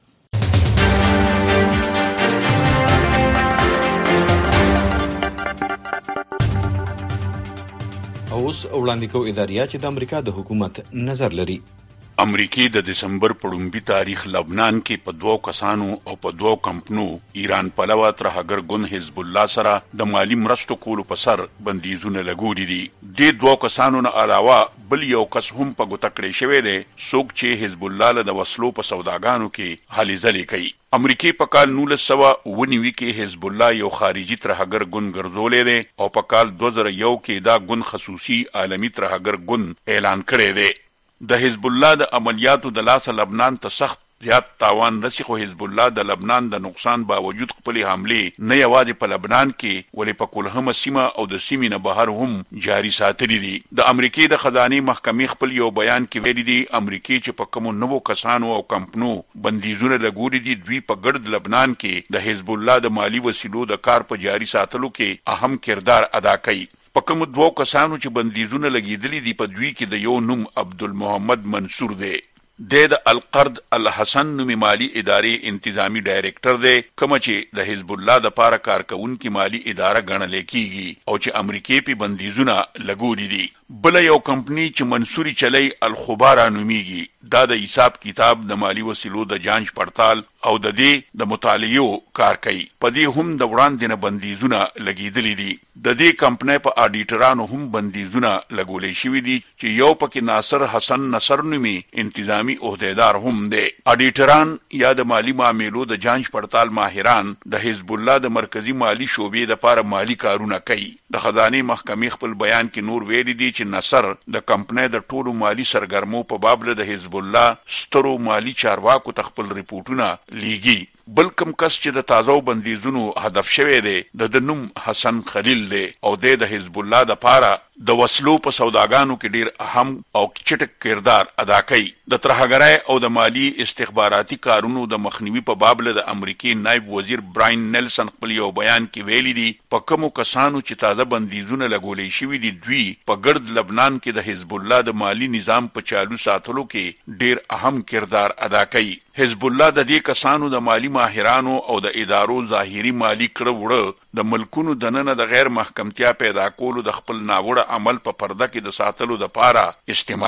اوس وړاندې کوو اداریه چې د امریکا د حکومت نظر لري امریکای د دسمبر په لومړي تاریخ لبنان کې په دوو کسانو او په دوو کمپنو ایران پلوه ترهګر ګوند حزب الله سره د مالی مرستو کولو په سر بندیزونه لګولي دي د دوو کسانو نه علاوه بل یو کس هم په ګوته کړی شوی دی څوک چې حزب الله له د وسلو په سوداګانو کې هلې ځلې کوي امریکای په کال نولس سوه اوه نوي کې حزب الله یو خارجي ترهګر ګوند ګرځولی دی او په کال دوه زره یو کې دا ګوند خصوصي عالمي ترهګر ګوند اعلان کړی دی د حزب الله د عملیاتو د لاسه لبنان ته سخت زیات تاوان رسي خو حزب الله د لبنان د نقصان باوجود خپل حمله نه یوازې په لبنان کې ولې په کلهمه سیمه او د سیمې نه بهر هم جاری ساتلي دي د امریکای د خزانه محکمې خپل یو بیان کې ویلي دي امریکای چې په کوم نوو کسانو او کمپنو بندیزونه لګولي دي دوی په ګرد لبنان کې د حزب الله د مالی وسیلو د کار په جاری ساتلو کې اهم کردار ادا کوي په کوم دوه کسانو چې بندیزونه لګیدلي دي په دوی کې د یو نوم عبدالمحمد منصور دی د القرض الحسن نومي مالی ادارې انتظامی ډایریکټر دی کوم چې د حزب الله د پاره کارکونکو مالی اداره ګڼل کیږي او چې امریکای په بندیزونه لګولي دي بل یو کمپنی چې منصوري چلی الخبارا نومیږي دا د حساب کتاب د مالی وسیلو د جانچ پړتال او د دې د مطالعو کار کوي په دې هم د وړاندې نه بندیزونه لګیدلي دي د دې کمپنۍ په اډیټرانو هم بندیزونه لګولې شوې دي چې یو پکې ناصر حسن نصر نومي انتظامی عہدیدار هم دی اډیټران یا د مالی معاملو د جانچ پړتال ماهران د حزب الله د مرکزی مالی شعبې د لپاره مالی کارونه کوي د خزانه محکمې خپل بیان کې نور ویلي دي چې نصر د کمپنۍ د ټولو مالی سرګرمو په باب د حزب الله سترو مالی چارواکو تخپل ریپورتونه لیږي بل کم کس چې د تازه بندیزونو هدف شوی دی د نوم حسن خلیل دی او د حزب الله د پاره د وسلو په سوداګانو کې ډیر اهم او چټک کردار ادا کوي د ترهګرۍ او د مالی استخباراتي کارونو د مخنیوي په باب له د امریکای نائب وزیر براین نیلسن خپل یو بیان کې ویلي دي په کومو کسانو چې تازه بندیزونه لګولې شوی دي دوی په ګرد لبنان کې د حزب الله د مالی نظام په چالو ساتلو کې ډیر اهم کردار ادا کوي حزب الله د دې کسانو د مالی ماهرانو او د ادارو ظاهري مالی کړه وړه د ملکونو دننه د غیر محکمتیا پیدا کولو د خپل ناوړه عمل په پرده کې د ساتلو د پاره استعمالي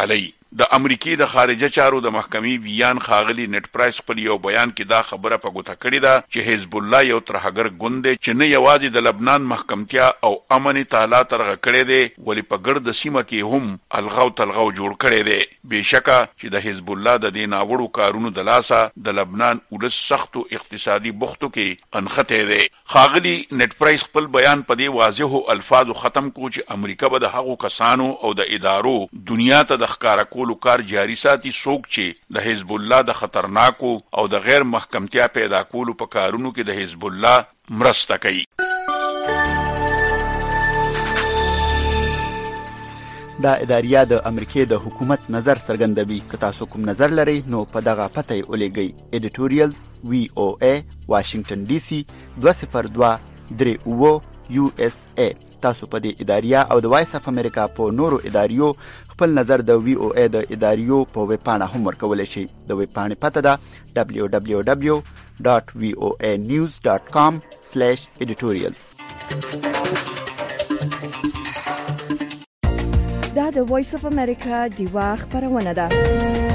د امریکای د خارجه چارو د محکمې ویان خاغلی نت پرایس په یو بیان کې دا خبره په ګوته کړې ده چې حزب الله یو ترهګر ګوند دی چې نه یوازې د لبنان محکمتیا او امن تعالی ترغه کړی دی ولی په ګرد سیمه کې هم الغاو تلغاو جوړ کړی دی. بهشکه چې د حزب الله د دې ناوړو کارونو د لاسه د لبنان ولس سختو اقتصادي بوختو کې انخته دی. خاغلی نت پرایس خپل بیان په دې واضحو الفاظو ختم کو چې امریکا به د هغو کسانو او د ادارو دنیا ته د ښکارا کولو کار جاری ساتي څوک چې د حزب الله د خطرناکو او د غیر محکمتیا پیدا کولو په کارونو کې د حزب الله مرسته کوي. دا اداریه د امریکای د حکومت نظر څرګندوي. که تاسو کوم نظر لرئ نو په دغه پته یې ولېږئ. ایډیټوریال وی او ای واشنگټن ډي سي دوه صفر دوه درې اوه یو اس ای. تاسو په دې اداریه او د وایس اف امریکا په نورو اداریو خپل نظر د وی او ای د اداریو په ویب پاڼه هم ورکولی شئ. د ویب پاڼې پته ده دبلیو دبلیو دبلیو ډاټ وی او ای نیوز ډاټ کام سلیش ایډیټوریالز. دا د وایس اف امریکا ډیوا خبرونه ده.